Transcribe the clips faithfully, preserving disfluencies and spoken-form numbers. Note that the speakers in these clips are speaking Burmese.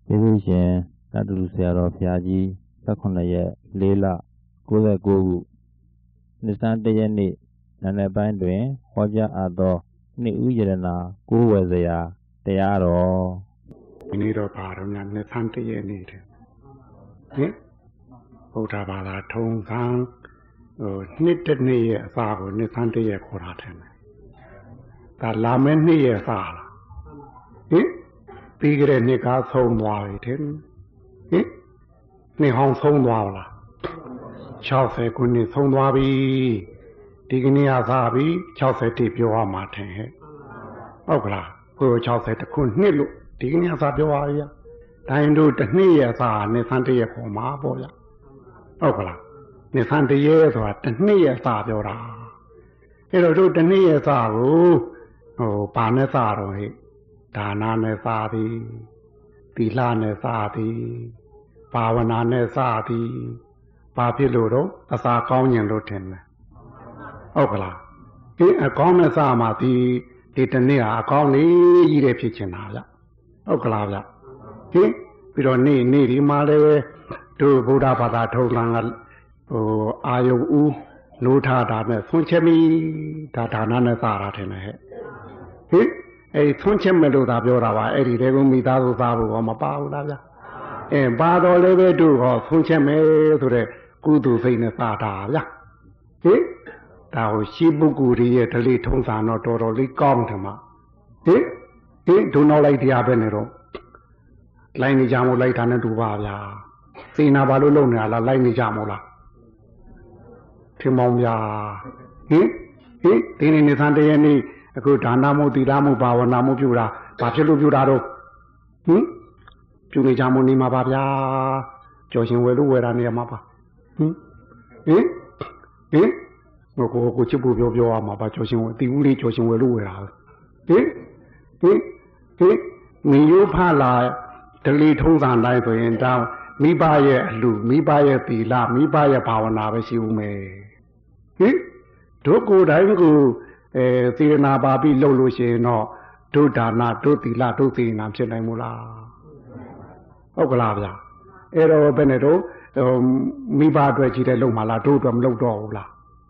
ကျေးဇူးရှင်တတူဆရာတော်ဘုရားကြီး၁၈ရက်၄လ၉၉ခုနှစ်ဆန်းတရက်နေ့နံနက်ပိုင်းတွင်ဟောကြားအပ်သောနှစ်ဦးယရနာကိုးဝယ်စရာတရားတော်ဒီနေ့တော့ပါတော့များနှစ်ဆန်းတရက်နေ့တယ်ဟင်ဘုရားဘာသာထုံးကံဟိုနှစ်တစ်နေ့ရဲ့အစာကိုနှစ်ဆန်းတရက်ခေါ်တာတယ်ဒါလာမယ့်နှစ်ရဲ့အစာလားဟင်ပြီးကြတဲ့နှစ်ကဆုံးသွားပြီတဲ့ဟင်နှစ်ဟောင်းဆုံးသွားလား၆၀ခုနှစ်ဆုံးသွားပြီဒီကနေ့ကစားပြီ၆၀တိပြောရမှာထင်ဟဲ့ဟုတ်ကလားဘုရား၆၀တခုနှစ်လို့ဒီကနေ့ကစားပြောရရတိုင်းတို့တစ်နှစ်ရဲ့စားနှစ်ဆန်းတရက်ခေါ်မှာပေါ့ဗျဟုတ်ကလားနှစ်ဆန်းတရက်ဆိုတာတစ်နှစ်ရဲ့စားပြောတာအဲ့တော့တို့တစ်နှစ်ရဲ့စားကိုဟိုဘာနဲ့စားတော့ဟဲ့ဒါနနဲ့စားသည်သီလနဲ့စားသည်ဘာဝနာနဲ့စားသည်ဘာဖြစ်လို့တော့အစာကောင်းရင်လို့ထင်တယ်ဟုတ်ကလားဒီအကောင်းနဲ့စားမှဒီဒီတနေ့ဟာအကောင်းလေးကြီးတဲ့ဖြစ်ချင်တာဗျဟုတ်ကလားဗျဟင်ပြီးတော့နေ့နေ့ဒီမှာလည်းတို့ဗုဒ္ဓဘာသာထုံးကံကဟိုအာယုဦးနိုးထတာနဲ့ဆွန့်ချက်မိဒါဒါနနဲ့စားတာထင်တယ်ဟဲ့ဟင်အဲ့ဆွန့်ချက်မဲ့လို့သာပြောတာပါအဲ့ဒီတဲကမိသားစုစားဖို့တော့မပါဘူးလားဗျအဲပါတော်လည်းပဲတို့ဟောဆွန့်ချက်မဲ့ဆိုတဲ့ကုသိုလ်စိတ်နဲ့စားတာဗျဟင်ဒါကိုရှိပုဂ္ဂိုလ်ရဲ့ဓလေ့ထုံးစံတော့တော်တော်လေးကောင်းတယ်မှာဟင်ဒီဒုနောက်လိုက်တရားပဲနေတော့လိုက်နေကြမို့လိုက်တာနဲ့တူပါဗျာသိနာဘာလို့လုံနေတာလားလိုက်နေကြမို့လားထင်မောင်ဗျာဟင်ဟင်ဒီနေ့နေသံတရနေ့အခုဒါနမှုသီလမှုဘာဝနာမှုပြုတာဘာဖြစ်လို့ပြုတာတော့ဟင်ပြုနေကြမို့နေမှာပါဗျာကြော်ရှင်ဝယ်လို့ဝယ်တာနေမှာပါဟင်ဟင်ဟင်ငါကိုကိုချစ်ဖို့ပြောပြောရမှာပါကြော်ရှင်ဝယ်တီဦးလေးကြော်ရှင်ဝယ်လို့ဝယ်တာဟင်ဟင်ဟင်မင်းရိုးဖလာဒလီထုံးစံတိုင်းဆိုရင်တောင်းမိဘရဲ့အလှမိဘရဲ့သီလမိဘရဲ့ဘာဝနာပဲရှိဦးမယ်ဟင်တို့ကိုယ်တိုင်းကိုအဲသေနာပါပြီးလှုပ်လို့ရှိရင်တော့ဒုဒါနဒုသီလဒုသေနာဖြစ်နိုင်မို့လားဟုတ်ကလားဗျာအဲ့တော့ဘယ်နဲ့တော့မိဘအတွက်ကြီးတဲ့လှုပ်မှလားတို့အတွက်မလှုပ်တော့ဘူးလား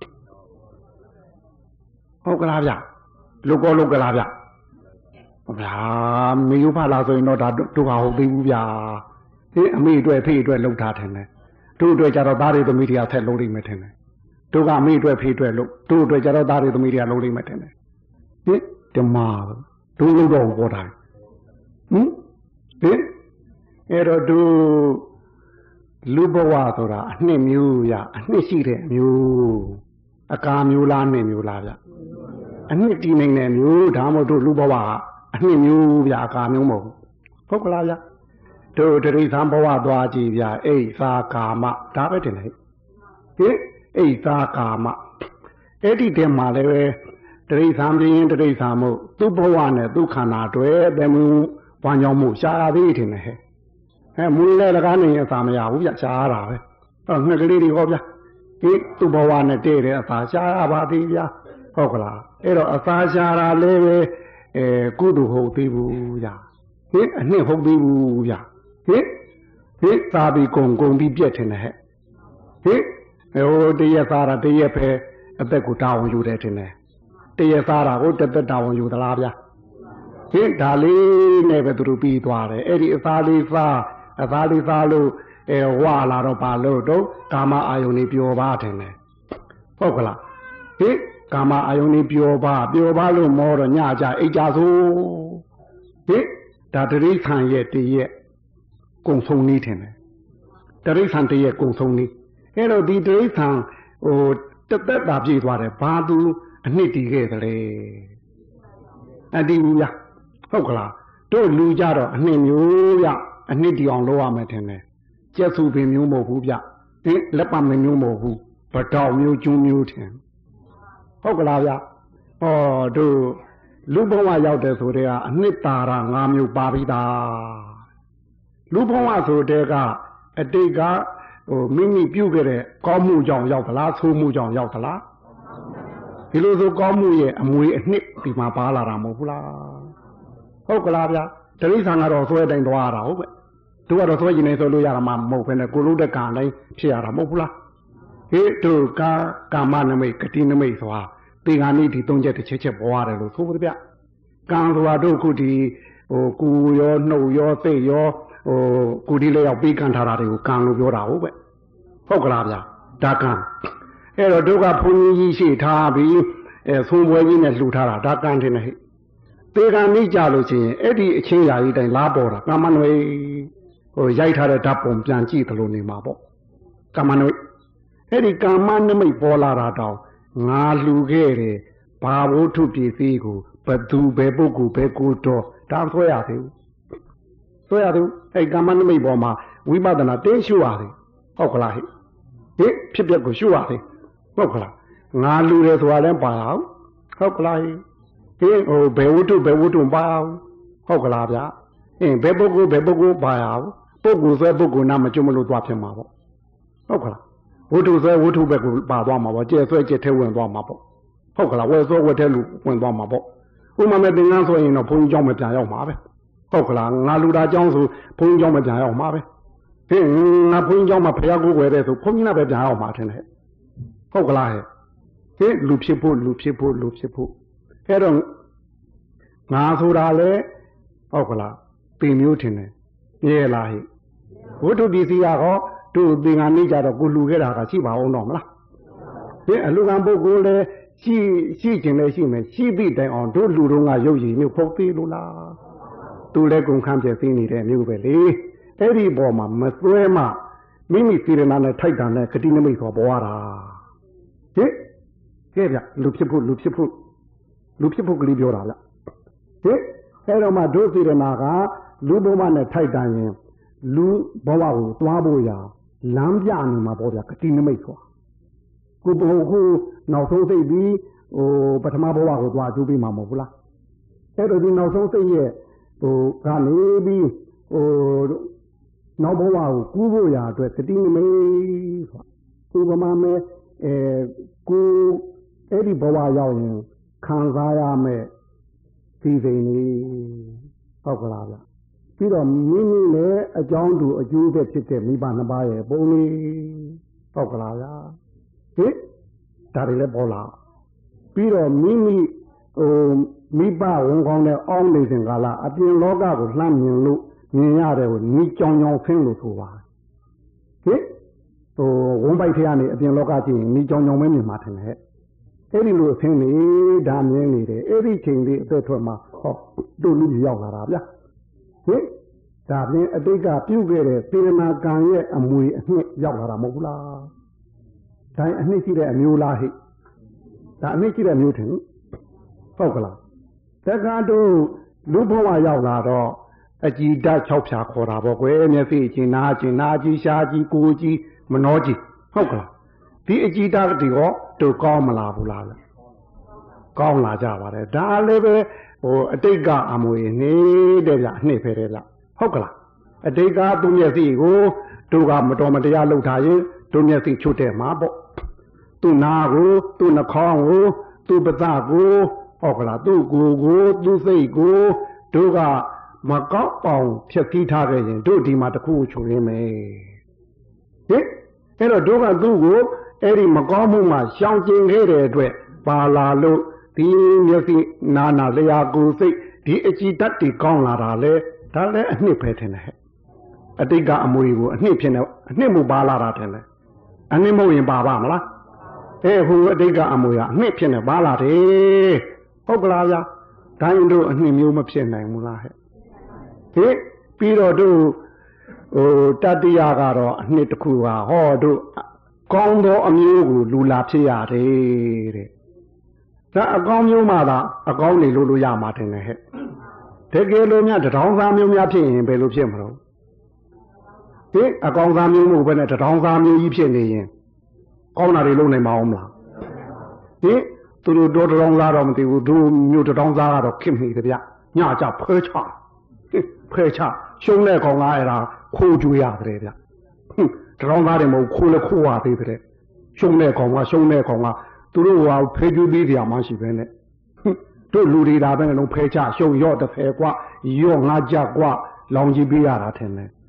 ဟုတ်ကလားဗျလူကောလုတ်ကလားဗျဗျာမေယုဖလာဆိုရင်တော့ဒါတို့ဟာဟုတ်သေးဘူးဗျာဒီအမေအတွက်ဖေးအတွက်လှုပ်ထားတယ်နဲ့တို့အတွက်ကြတော့သားတွေသမီးတွေကဆက်လုံးလိမ့်မယ်ထင်တယ်တို့ကအမေအတွက်ဖေးအတွက်လှုပ်တို့အတွက်ကြတော့သားတွေသမီးတွေကလုံးလိမ့်မယ်ထင်တယ်ဟင်ဓမ္မတို့လုံးတော့ပေါ်တာဟင်ဟင်အဲ့တော့တို့လူဘဝဆိုတာအနှစ်မျိုးရအနှစ်ရှိတဲ့မျိုးအကာမျိုးလားနှစ်မျိုးလားဗျအနှစ်တည်နေတဲ့မျိုးဒါမှမဟုတ်တို့လူဘဝကအနှစ်မျိုးဗျအကာမျိုးမဟုတ်ဟုတ်ကလားဗျတို့တရိသံဘဝသွားကြည့်ဗျအိသာကာမဒါပဲတင်လေဟင်အိသာကာမအဲ့ဒီတည်းမှာလည်းပဲတရိသံပြင်းတရိသံမို့သူ့ဘဝနဲ့သူ့ခန္ဓာတွေတည်းမူဝမ်းကြောင်းမှုရှားရသေးတယ်ဟဲ့အဲမူလည်းလကားနေအသာမရဘူးဗျရှားရတာပဲအဲ့ငှက်ကလေးတွေဟောဗျဒီသူ့ဘဝနဲ့တည့်တဲ့အသာရှားရပါသေးဗျဟုတ်ကလားအဲ့တော့အသာရှားတာလည်းပဲအဲကုသိုလ်ဟုတ်သေးဘူးဗျဟင်အနှစ်ဟုတ်သေးဘူးဗျဟင်ဟင်သာပြီးကုံကုံပြီးပြက်ထင်တယ်ဟဲ့ဟင်ဟိုတရက်သားတာတရက်ပဲအသက်ကိုတာဝန်ယူတယ်ထင်တယ်တရက်သားတာကိုတသက်တာဝန်ယူသလားဗျဟင်ဒါလေးနဲ့ပဲသူတို့ပြီးသွားတယ်အဲ့ဒီအသားလေးစားအသားလေးစားလို့အဲဝါလာတော့ပါလို့တော့ကာမအာယုန်ကြီးပျော်ပါထင်တယ်ဟုတ်ကလားဟင်ကာမအာယုန်ကြီးပျော်ပါပျော်ပါလို့မောတော့ညကြအိတ်ကြဆိုဟင်ဒါတရိษံရဲ့တရက်ကုံဆုံးနေထင်တယ်တရိษံတရက်ကုံဆုံးနေအဲ့တော့ဒီတရိษံဟိုတသက်တာပြေးသွားတယ်ဘာသူအနှစ်တည်ခဲ့သလဲအတည်ဘူးလားဟုတ်ကလားတို့လူကြတော့အနှစ်မျိုးဗျအနှစ်တည်အောင်လုပ်ရမယ်ထင်တယ်ကျက်စုပင်မျိုးမဟုတ်ဘူးဗျဟင်လက်ပမမျိုးမဟုတ်ဘူးဗတောက်မျိုးကျုံးမျိုးထင်ဟုတ်ကလားဗျဟောတို့လူဘဝရောက်တယ်ဆိုတဲ့ကအနှစ်သာရ၅မျိုးပါပြီးသားလူဘဝဆိုတဲ့ကအတိတ်ကဟိုမိမိပြုခဲ့တဲ့ကောင်းမှုကြောင့်ရောက်သလားဆိုးမှုကြောင့်ရောက်သလားဒီလိုဆိုကောင်းမှုရဲ့အမွေအနှစ်ဒီမှာပါလာတာမဟုတ်ဘူးလားဟုတ်ကလားဗျတရိษံကတော့ဆွဲတိုင်းသွားရတာဟုတ်ပဲဟတို့ကတော့သွေးရင်နေဆိုလို့ရတာမှမဟုတ်ဘဲနဲ့ကိုလို့တဲ့ကံတိုင်းဖြစ်ရတာမဟုတ်ဘူးလားဟေးတို့ကာကာမနမိတ်ဂတိနမိတ်ဆိုတာတေဂာနိဒီသုံးချက်တစ်ချက်ချက်ပေါ်ရတယ်လို့ဆိုပါဗျကံဆိုတာတို့ခုဒီဟိုကူရောနှုတ်ရောသိရောဟိုကူဒီလေးရောက်ပြီးကံထားတာတွေကိုကံလို့ပြောတာဟုတ်ပဲဟုတ်ကလားဗျဒါကံအဲ့တော့တို့ကဘုန်းကြီးကြီးရှိထားပြီးအဲသုံးပွဲကြီးနဲ့လှူထားတာဒါကံတင်နေဟဲ့တေဂာနိကြလို့ရှိရင်အဲ့ဒီအချင်းရာကြီးတိုင်းလားပေါ်တာကာမနမိတ်ဟိုရိုက်ထားတဲ့ဓာတ်ပုံပြန်ကြည့်သလိုနေမှာပေါ့ကာမနမိတ်အဲ့ဒီကာမနမိတ်ပေါ်လာတာတောင်ငါလှူခဲ့တယ်ဘာဝတ္ထုပစ္စည်းကိုဘသူဘယ်ပုဂ္ဂိုလ်ဘယ်ကိုတော့ဒါဆွဲရသေးဘူးဆွဲရသေးဘူးအဲ့ကာမနမိတ်ပေါ်မှာဝိပဿနာတင်းရှုရသေးဟုတ်ကလားဟိဟိဖြစ်ပျက်ကိုရှုရသေးဟုတ်ကလားငါလှူတယ်ဆိုတာလည်းပါအောင်ဟုတ်ကလားဟိဟိဟိုဘယ်ဝတ္ထုဘယ်ဝတ္ထုပါအောင်ဟုတ်ကလားဗျာအင်းဘယ်ပုဂ္ဂိုလ်ဘယ်ပုဂ္ဂိုလ်ပါအောင်ပုဂ္ဂိုလ်ဆွဲပုဂ္ဂိုလ်နာမကျွမလို့သွားဖြစ်မှာပေါ့ဟုတ်ကလားဝတ္ထုဆွဲဝတ္ထုဘက်ကိုပါသွားမှာပေါ့ကျဲဆွဲကျဲထဲဝင်သွားမှာပေါ့ဟုတ်ကလားဝဲဆွဲဝဲထဲလူဝင်သွားမှာပေါ့ဥမာမဲ့သင်္ကန်းဆိုရင်တော့ဘုန်းကြီးเจ้าမပြန်ရောက်မှာပဲဟုတ်ကလားငါလူသားเจ้าဆိုဘုန်းကြီးเจ้าမပြန်ရောက်မှာပဲဟင်ငါဘုန်းကြီးเจ้าမှာဖျားကိုယ်ွယ်တဲ့ဆိုဘုန်းကြီးနာပဲပြန်ရောက်မှာထင်တယ်ဟုတ်ကလားဟဲ့ဟင်လူဖြစ်ဖို့လူဖြစ်ဖို့လူဖြစ်ဖို့အဲ့တော့ငါဆိုတာလေဟုတ်ကလားပေမျိုးထင်တယ်မြဲလားဟိဝတ္ထုပစ္စည်းကတော့တို့သင်္ကန်းနေကြတော့ကိုလူခဲ့တာကရှိပါအောင်တော့မလားဒီအလူကံပုဂ္ဂိုလ်လေရှိရှိခြင်းလည်းရှိမယ်ရှိသည့်တိုင်အောင်တို့လူတို့ကရုပ်ရည်မျိုးဖုတ်သေးလို့လားသူလည်းကုန်ခန့်ပြသိနေတဲ့မျိုးပဲလေအဲ့ဒီပေါ်မှာမစွဲမှမိမိစေရနာနဲ့ထိုက်တာနဲ့ဂတိနမိတ်ဆိုပေါ်ရတာဟိကဲဗျလူဖြစ်ဖို့လူဖြစ်ဖို့လူဖြစ်ဖို့ကလေးပြောတာလားဟိအဲ့တော့မှတို့စေရနာကလူဘဝနဲ့ထိုက်တန်ရင်လူဘဝကိုသွားဖို့ရာလမ်းပြနေမှာပေါ့ဗျာဂတိနမိတ်ဆိုတာကိုဘုခုနောက်ဆုံးစိတ်ပြီးဟိုပထမဘဝကိုသွားအကျိုးပေးမှာမဟုတ်ဘူးလားအဲ့တော့ဒီနောက်ဆုံးစိတ်ရဲ့ဟိုကနေပြီးဟိုနောက်ဘဝကိုကူးဖို့ရာအတွက်ဂတိနမိတ်ဆိုတာဥပမာမဲ့အဲကိုအဲ့ဒီဘဝရောက်ရင်ခံစားရမယ်ဒီစိန်လေးဟုတ်ကလားဗျပြီးတော့မိမိလည်းအကြောင်းတူအကျိုးပဲဖြစ်တဲ့မိဘနှစ်ပါးရဲ့ပုံလေးဟုတ်ကလားဗျာဟိဒါတွေလည်းပေါ်လာပြီးတော့မိမိဟိုမိဘဝန်ကောင်းတဲ့အောင်းနေစဉ်ကာလအပြင်လောကကိုလှမ်းမြင်လို့မြင်ရတယ်ကိုနီးကြောင်ကြောင်ဖင်းလို့ဆိုပါဟိဟိုဝန်ပိုက်ထဲကနေအပြင်လောကကြည့်ရင်နီးကြောင်ကြောင်ပဲမြင်မှာထင်တယ်အဲ့ဒီလိုအဖင်းလေးဒါမြင်နေတယ်အဲ့ဒီချိန်လေးအသက်ထွက်မှာဟောတို့လူရောက်လာတာဗျာဟိဒါဖြင့်အတိတ်ကပြုခဲ့တဲ့သေရနာကံရဲ့အမွေအနှစ်ရောက်လာတာမဟုတ်ဘူးလားဒါအနှစ်ရှိတဲ့အမျိုးလားဟိဒါအနှစ်ရှိတဲ့မျိုးထင်ဟုတ်ကလားတက္ကတို့လူဘဝရောက်လာတော့အကြည်ဓာတ်၆ဖြာခေါ်တာပေါ့ကွယ်မျက်စိကျင်နာကျင်နာကြည့်ရှားကြည့်ကိုကြည့်မနှောကြည့်ဟုတ်ကလားဒီအကြည်ဓာတ်တွေရောတို့ကောင်းမလားဘူးလားကောင်းလာကြပါတယ်ဒါလည်းပဲဟိုအတိတ်ကအမွေနေတဲ့ဗျအနှစ်ဖဲတဲ့ဗျဟုတ်ကလားအတိတ်ကသူ့မျက်စိကိုတို့ကမတော်မတရားလုပ်ထားရင်တို့မျက်စိချွတ်တဲ့မှာပေါ့သူ့နာကိုသူ့နှာခေါင်းကိုသူ့ပသကိုဟုတ်ကလားသူ့ကိုယ်ကိုသူ့စိတ်ကိုတို့ကမကောက်ပေါင်ဖြက်စီးထားခဲ့ရင်တို့ဒီမှာတခုချိုရင်းမယ်ဟင်အဲ့တော့တို့ကသူ့ကိုအဲ့ဒီမကောင်းမှုမှရှောင်ကျင်ခဲ့တဲ့အတွက်ပါလာလို့ဒီမျက်စိနာနာလျာကိုယ်စိတ်ဒီအကြည်တတ်တွေကောင်းလာတာလေဒါလည်းအနှစ်ပဲထင်တယ်ဟဲ့အတိတ်ကအမွေကိုအနှစ်ဖြစ်နေအနှစ်မှုပါလာတာထင်တယ်အနှစ်မဟုတ်ရင်ပါပါမလားအဲဟိုအတိတ်ကအမွေကအနှစ်ဖြစ်နေပါလာတယ်ဟုတ်ကလားဗျာဒါရင်တို့အနှစ်မျိုးမဖြစ်နိုင်ဘူးလားဟဲ့ဟိပြီးတော့တို့ဟိုတတိယကတော့အနှစ်တစ်ခုပါဟောတို့ကောင်းသောအမျိုးကိုလူလာဖြစ်ရတယ်တဲ့ဒါအကောင်းမျိုးမှသာအကောင်းနေလို့လို့ရမှာတင်တယ်ဟဲ့တကယ်လို့များတထောင်သားမျိုးများဖြစ်ရင်ဘယ်လိုဖြစ်မလို့ဟိအကောင်းသားမျိုးမဟုတ်ဘဲနဲ့တထောင်သားမျိုးကြီးဖြစ်နေရင်ကောင်းတာတွေလုပ်နိုင်မအောင်မလားဟိသူတို့တော့တထောင်သားတော့မသိဘူးတို့မျိုးတထောင်သားကတော့ခင်နေတယ်ဗျညကြဖဲချဖဲချရှုံးတဲ့ကောင်လားအဲ့ဒါခိုးကြွေးရတယ်ဗျတထောင်သားတွေမဟုတ်ခိုးလဲခိုးရသေးတယ်ရှုံးတဲ့ကောင်ကရှုံးတဲ့ကောင်ကသူတို့ကဖဲကြွေးပြီးတရားမှရှိပဲနဲ့တို့လူတွေဒါပဲနဲ့လုံးဖဲချရှုံးရော့တစ်ဖဲกว่าရော့ငါးကြกว่าလောင်ကြည့်ပေးရတာထင်တယ်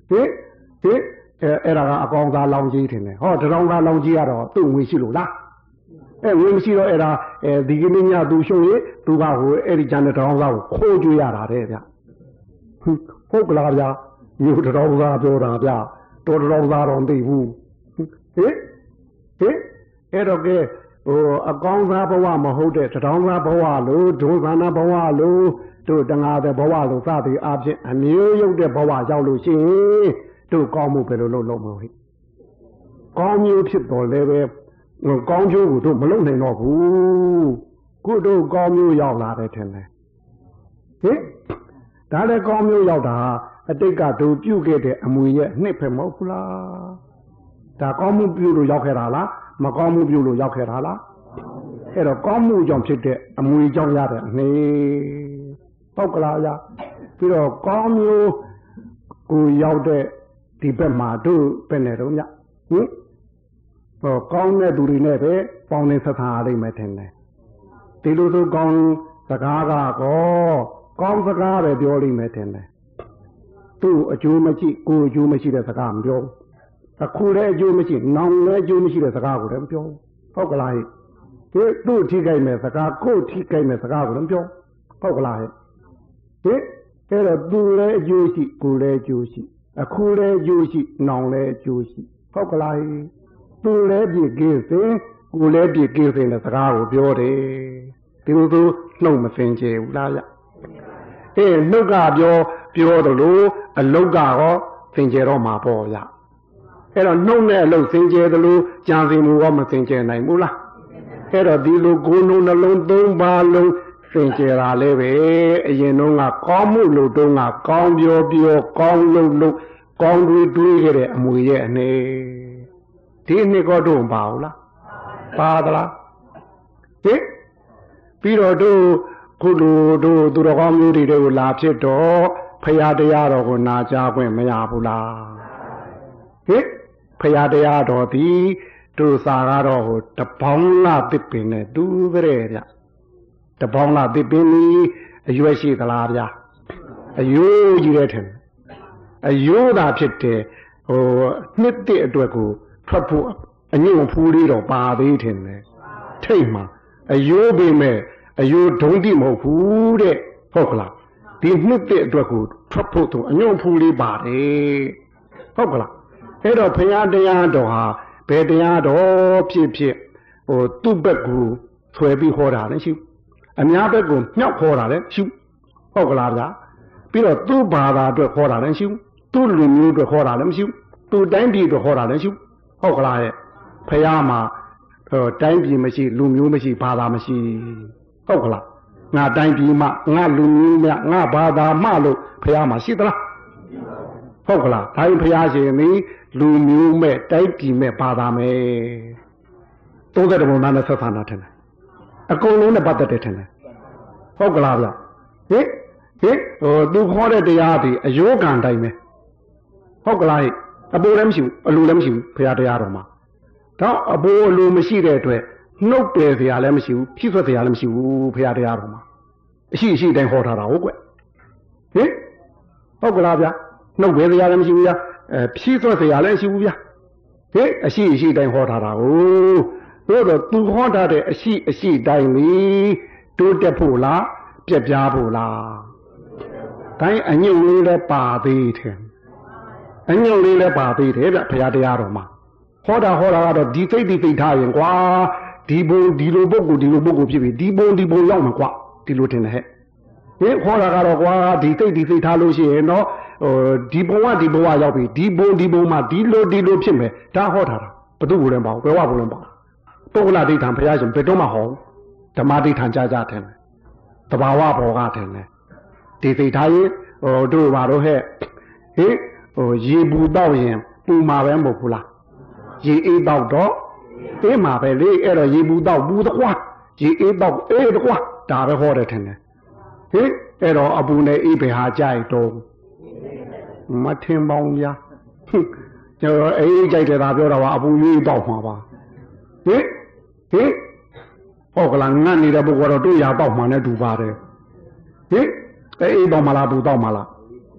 ဟင်ဟင်အဲအဲ့ဒါကအကောင်သားလောင်ကြီးထင်တယ်ဟောတရောင်းသားလောင်ကြီးကတော့သူ့ငွေရှိလို့လားအဲငွေမရှိတော့အဲ့ဒါအဲဒီကနေ့ညသူရှုံးရင်သူကဟိုအဲ့ဒီကျန်တဲ့တရောင်းသားကိုခိုးကြွေးရတာတဲ့ဗျဟုတ်ကလားဗျာမြို့တရောင်းသားပြောတာဗျတော်တရောင်းသားတော့မသိဘူးဟင်ဟင်အဲ့တော့ကဲဟိုအကောင်သားဘဝမဟုတ်တဲ့တရောင်းသားဘဝလို့ဒုသနာဘဝလို့တို့တငါတဲ့ဘဝလို့စသည်အဖြစ်အမျိုးရုပ်တဲ့ဘဝရောက်လို့ရှိရင်တို့ကောင်းမှုပဲလို့လုပ်လို့မဟုတ်ဘူးကောင်းမျိုးဖြစ်တော်လည်းပဲကောင်းကျိုးကိုတို့မလုပ်နိုင်တော့ဘူးခုတို့ကောင်းမျိုးရောက်လာတယ်ထင်တယ်ဟင်ဒါလည်းကောင်းမျိုးရောက်တာအတိတ်ကတို့ပြုခဲ့တဲ့အမွေရဲ့နှစ်ဖက်မဟုတ်ဘူးလားဒါကောင်းမှုပြုလို့ရောက်ခဲ့တာလားမကောင်းမှုပြုလို့ရောက်ခဲ့တာလားအဲ့တော့ကောင်းမှုကြောင့်ဖြစ်တဲ့အမွေကြောင့်ရတဲ့နေဟုတ်ကလားဗျာပြီးတော့ကောင်းမျိုးကိုရောက်တဲ့ဒီဘက်မှာတို့ပဲနေတော့ညဟင်ဟောကောင်းတဲ့သူတွေနဲ့ပဲပေါင်းနေဆက်ဆံရလိမ့်မယ်ထင်တယ်ဒီလိုဆိုကောင်းစကားကကောကောင်းစကားပဲပြောလိမ့်မယ်ထင်တယ်သူ့အကျိုးမရှိကိုယ်အကျိုးမရှိတဲ့စကားမပြောအခုလည်းအကျိုးမရှိနောင်လည်းအကျိုးမရှိတဲ့စကားကိုလည်းမပြောဟုတ်ကလားဟဲ့ဒီသူ့ထိခိုက်မဲ့စကားကိုယ်ထိခိုက်မဲ့စကားကိုလည်းမပြောဟုတ်ကလားဟဲ့ဟင်အဲ့တော့သူလည်းအကျိုးရှိကိုယ်လည်းအကျိုးရှိအခုလည်းအကျိုးရှိနောင်လည်းအကျိုးရှိဟုတ်ကလားဟဲ့သူလည်းပြည့်ကင်းစင်ကိုယ်လည်းပြည့်ကင်းစင်တဲ့စကားကိုပြောတယ်ဒီလိုဆိုနှုတ်မစင်ကြဘူးလားဗျအေးနှုတ်ကပြောပြောတယ်လို့အလုတ်ကရောစင်ကြတော့မှာပေါ့ဗျအဲ့တော့နှုတ်နဲ့အလုတ်စင်ကြတယ်လို့ကြံစီမှုရောမစင်ကြနိုင်ဘူးလားအဲ့တော့ဒီလိုကိုယ်လုံးနှလုံးသုံးပါလုံးစင်ကြတာလည်းပဲအရင်တော့ကကောင်းမှုလို့တုံးကကောင်းပြောပြောကောင်းလို့လို့ကောင်းတွေးတွေးခဲ့တဲ့အမွေရဲ့အနေဒီနှစ်ကောတော့မပါဘူးလားပါသလားဟင်ပြီးတော့တို့ခုလိုတို့သူတော်ကောင်းမျိုးတွေကိုလာဖြစ်တော့ဖရာတရားတော်ကိုနာကြားခွင့်မရဘူးလားဟင်ဖရာတရားတော်ဒီတို့စာကတော့ဟိုတပေါင်းလာသစ်ပင်နဲ့တူကြတဲ့ဗျတပေါင်းလာသစ်ပင်ကြီးအရွယ်ရှိသလားဗျအယိုးကြီးတဲ့ထင်အယိုးသာဖြစ်တယ်ဟိုနှစ်တဲ့အတွက်ကိုထွက်ဖို့အညွန့်ဖူးလေးတော့ပါသေးတယ်ထိတ်မှာအယိုးပေမဲ့အယိုးဒုံတိမဟုတ်ဘူးတဲ့ဟုတ်ကလားဒီနှစ်တဲ့အတွက်ကိုထွက်ဖို့တော့အညွန့်ဖူးလေးပါတယ်ဟုတ်ကလားအဲ့တော့ဘုရားတရားတော်ဟာဘယ်တရားတော်ဖြစ်ဖြစ်ဟိုသူ့ဘက်ကိုဆွဲပြီးဟောတာလည်းရှိအများဘက်ကိုမြောက်ခေါ်တာလည်းရှိဟုတ်ကလားဗျာပြီးတော့သူ့ဘာသာအတွက်ခေါ်တာလည်းရှိသူ့လူမျိုးအတွက်ခေါ်တာလည်းမရှိသူ့တိုင်းပြည်အတွက်ခေါ်တာလည်းရှိဟုတ်ကလားရဲ့ဖះမှာဟိုတိုင်းပြည်မရှိလူမျိုးမရှိဘာသာမရှိဟုတ်ကလားငါတိုင်းပြည်မှငါလူမျိုးမှငါဘာသာမှလို့ဖះမှာရှိသလားဟုတ်ကလားဒါရင်ဖះရှင်သည်လူမျိုးမဲ့တိုင်းပြည်မဲ့ဘာသာမဲ့သုံးတဲ့ဘုံသားနဲ့ဆက်ဆံတာထင်တယ်အကုန်လုံးနဲ့ပတ်သက်တယ်ထင်တယ်ဟုတ်ကလားဗျဟင်ဟင်ဟိုသူခေါ်တဲ့တရားဒီအယောဂံတိုင်းပဲဟုတ်ကလားအပိုးလည်းမရှိဘူးအလိုလည်းမရှိဘူးဖရာတရားတော်မှာတော့အပိုးအလိုမရှိတဲ့အတွက်နှုတ်ပယ်စရာလည်းမရှိဘူးဖြည့်ဆွတ်စရာလည်းမရှိဘူးဖရာတရားတော်မှာအရှိအရှိတိုင်းဟောထားတာဟုတ်ကွဟင်ဟုတ်ကလားဗျနှုတ်ပယ်စရာလည်းမရှိဘူးဗျအဲဖြည့်ဆွတ်စရာလည်းမရှိဘူးဗျဟင်အရှိအရှိတိုင်းဟောထားတာဟုတ်တို့တော့သူဟောထားတဲ့အရှိအရှိတိုင်းလေးတိုးတက်ဖို့လားပြက်ပြားဖို့လားတိုင်းအညွန့်လေးလည်းပါသေးတယ်အညွန့်လေးလည်းပါသေးတယ်ဗျဘုရားတရားတော်မှာဟောတာဟောတာကတော့ဒီစိတ်ဒီစိတ်ထားရင်ကွာဒီဘုံဒီလိုပုဂ္ဂိုလ်ဒီလိုပုဂ္ဂိုလ်ဖြစ်ပြီဒီဘုံဒီဘုံရောက်မှာကွာဒီလိုထင်တယ်ဟဲ့ဟင်ဟောတာကတော့ကွာဒီစိတ်ဒီစိတ်ထားလို့ရှိရင်တော့ဟိုဒီဘုံကဒီဘုံကရောက်ပြီဒီဘုံဒီဘုံမှာဒီလိုဒီလိုဖြစ်မယ်ဒါဟောထားတာဘသူ့ကိုလည်းပေါ့ဘယ်ဝဘုံလည်းပေါ့ပုဂ္ဂလဒိဋ္ဌံဘုရားရှင်ဘယ်တော့မှဟောဓမ္မဒိဋ္ဌံကြားကြတယ်တဘာဝဘောကတယ်ဒီစိတ်ထားရင်ဟိုတို့ဘာတော့ဟဲ့ဟင်ဟိုရေဘူးတော့ရင်ပူမှာပဲမဟုတ်ဘူးလားရေအေးတော့တော့အေးမှာပဲလေအဲ့တော့ရေဘူးတော့ဘူးတကွာရေအေးတော့အေးတကွာဒါပဲဟောတယ်ထင်တယ်ဟင်အဲ့တော့အပူနဲ့အေးပဲဟာကြိုက်တော့မထင်ပေါင်းဗျာကျွန်တော်အေးကြိုက်တယ်သာပြောတာပါအပူကြီးတော့မှာပါဟင်ဟင်ဟုတ်ကလားငတ်နေတဲ့ပုဂ္ဂိုလ်တော့တို့ရတော့မှနဲ့တူပါတယ်ဟင်အေးတော့မလားဘူးတော့မလားဟ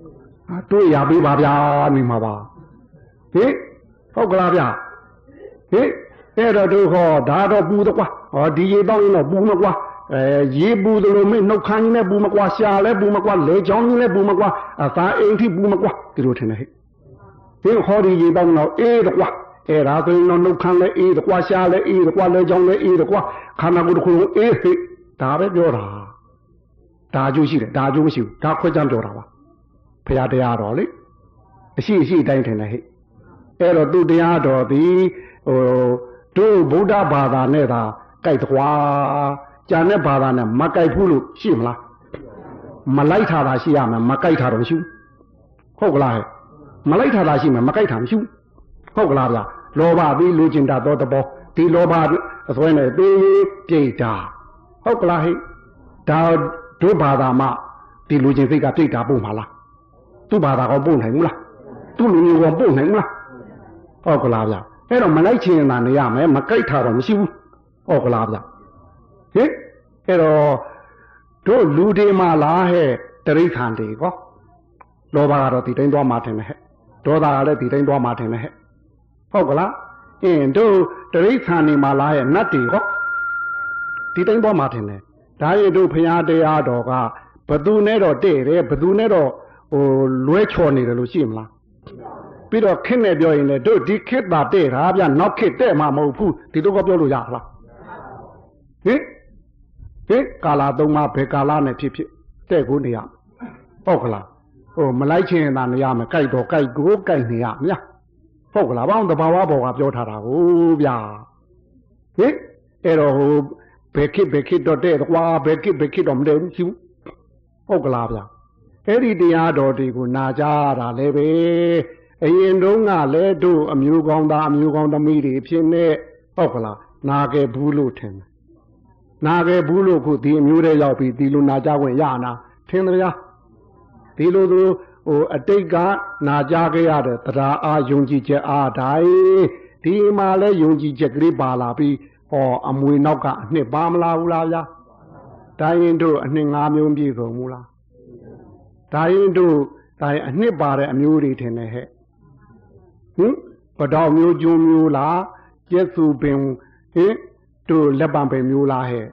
တွေ့ရပြီပါဗျာနေမှာပါဟင်ဟုတ်ကလားဗျာဟင်အဲ့တော့တို့ဟောဒါတော့ပူတော့ကွာဟောဒီရေတော့ရင်တော့ပူမကွာအဲရေပူသလိုမင်းနှုတ်ခမ်းကြီးနဲ့ပူမကွာရှာလဲပူမကွာလေချောင်းကြီးနဲ့ပူမကွာအသာအိမ်ထိပူမကွာဒီလိုထင်တယ်ဟဲ့ဒီဟောဒီရေတော့တော့အေးတော့ကွာအဲ့ဒါဆိုရင်တော့နှုတ်ခမ်းလဲအေးတော့ကွာရှာလဲအေးတော့ကွာလေချောင်းလဲအေးတော့ကွာခန္ဓာကိုယ်တစ်ခုလုံးအေးဟဲ့ဒါပဲပြောတာဒါအကျိုးရှိတယ်ဒါအကျိုးမရှိဘူးဒါခွဲခြားပြောတာပါဘုရားတရားတော်လေအရှိအရှိတိုင်းထင်တယ်ဟဲ့အဲ့တော့သူတရားတော်ဒီဟိုတို့ဗုဒ္ဓဘာသာနဲ့သာကြိုက်သွားကျန်တဲ့ဘာသာနဲ့မကြိုက်ဘူးလို့ရှိမလားမလိုက်တာသာရှိရမယ်မကြိုက်တာတော့မရှိဘူးဟုတ်ကလားဟဲ့မလိုက်တာသာရှိမယ်မကြိုက်တာမရှိဘူးဟုတ်ကလားဗျာလောဘပြီးလူကျင်တာတော့တဘောဒီလောဘအစွဲနဲ့တေးပြေတာဟုတ်ကလားဟဲ့ဒါတို့ဘာသာမှဒီလူကျင်စိတ်ကပြိတ်တာပို့မှာလားသူ့ဘာသာကောပို့နိုင်ဘူးလားသူ့လူမျိုးကောပို့နိုင်ဘူးလားဟုတ်ကလားဗျအဲ့တော့မလိုက်ချင်တာနေရမယ်မကြိုက်တာတော့မရှိဘူးဟုတ်ကလားဗျဟင်အဲ့တော့တို့လူတွေမှလားဟဲ့တရိษံတွေကောလောဘကတော့ဒီတိုင်းသွားမှထင်တယ်ဟဲ့ဒေါသကလည်းဒီတိုင်းသွားမှထင်တယ်ဟဲ့ဟုတ်ကလားအင်းတို့တရိษံတွေမှလားဟဲ့နတ်တွေကောဒီတိုင်းသွားမှထင်တယ်ဒါရင်တို့ဖရာတရားတော်ကဘသူနဲ့တော့တဲ့တယ်ဘသူနဲ့တော့ဟိုလွဲချော်နေတယ်လို့ရှိမလားပြီးတော့ခက်နဲ့ပြောရင်လည်းတို့ဒီခက်တာတဲ့တာဗျနောက်ခက်တဲ့မှမဟုတ်ဘူးဒီတော့ကပြောလို့ရလားဟင်ဟင်ကာလာသုံးပါးဘယ်ကာလာနဲ့ဖြစ်ဖြစ်တဲ့ကိုနေရဟုတ်ကလားဟိုမလိုက်ချင်တာနေရမယ်ကြိုက်တော့ကြိုက်ကိုကြိုက်နေရမြတ်ဟုတ်ကလားဘာလို့တဘာဝဘောကပြောထားတာကိုဗျာဟင်အဲ့တော့ဟိုဘယ်ခစ်ဘယ်ခစ်တော့တဲ့ကွာဘယ်ခစ်ဘယ်ခစ်တော့မတယ်ဘူးဟုတ်ကလားဗျာအဲ့ဒီတရားတော်တွေကိုနာကြတာလည်းပဲအရင်တုန်းကလည်းတို့အမျိုးကောင်းသားအမျိုးကောင်းသမီးတွေဖြစ်နေဟုတ်ကလားနာခဲ့ဘူးလို့ထင်တယ်နာခဲ့ဘူးလို့ခုဒီအမျိုးတွေရောက်ပြီးဒီလိုနာကြခွင့်ရနာထင်တယ်ဗျာဒီလိုသူဟိုအတိတ်ကနာကြခဲ့ရတဲ့တရားအားယုံကြည်ချက်အားတိုင်းဒီမှာလဲယုံကြည်ချက်ကလေးပါလာပြီးဟောအမွေနောက်ကအနှစ်ပါမလားဘူးလားဗျာဒါရင်တို့အနှစ်၅မျိုးပြည့်စုံမူလားဒါရင်တို့ဒါရင်အနှစ်ပါတဲ့အမျိုးတွေထင်တယ်ဟဲ့ဟင်ပတော်မျိုးကျွန်းမျိုးလားကျက်စုပင်ဟင်တို့လက်ပံပင်မျိုးလားဟဲ့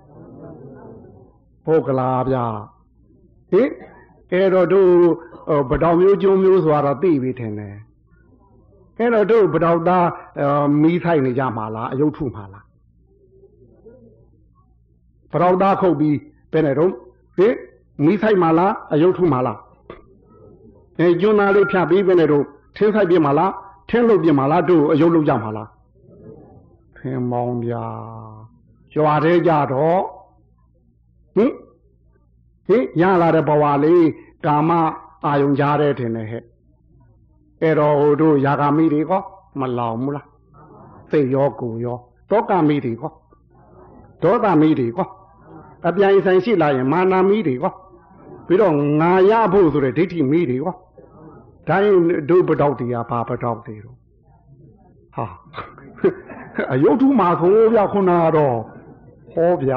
ဟုတ်ကလားဗျာဟင်အဲ့တော့တို့ပတော်မျိုးကျွန်းမျိုးဆိုတာတော့သိပြီထင်တယ်အဲ့တော့တို့ပတော်သားမီးဆိုင်နေကြမှာလားအယုတ်ထုမှာလားပတော်သားခုတ်ပြီးပဲနဲ့တော့ဟင်မီးဆိုင်မှာလားအယုတ်ထုမှာလားအဲကျွန်းသားလေးဖြတ်ပြီးပဲနဲ့တော့ထင်းဆိုင်ပြမှာလားထင်းလို့ပြမှာလားတို့အယုတ်လို့ကြမှာလားထင်းမောင်းပြကြွားသေးကြတော့ဟင်ဟင်ရလာတဲ့ဘဝလေးကာမအာယုံကြားတဲ့ထင်တယ်ဟဲ့အဲ့တော့ဟိုတို့ယာဂာမိတွေကောမလောင်ဘူးလားသိရောကိုရောတောကမိတွေကောဒေါသမိတွေကောအပြိုင်ဆိုင်ရှိလာရင်မာနာမိတွေကောပြီးတော့ငါရဖို့ဆိုတဲ့ဒိဋ္ဌိမိတွေကောဒါရင်တို့ပတောက်တရားဘာပတောက်တွေတော့ဟာအယုတ်ထုမှာဆိုဗျာခုနကတော့ဟောဗျာ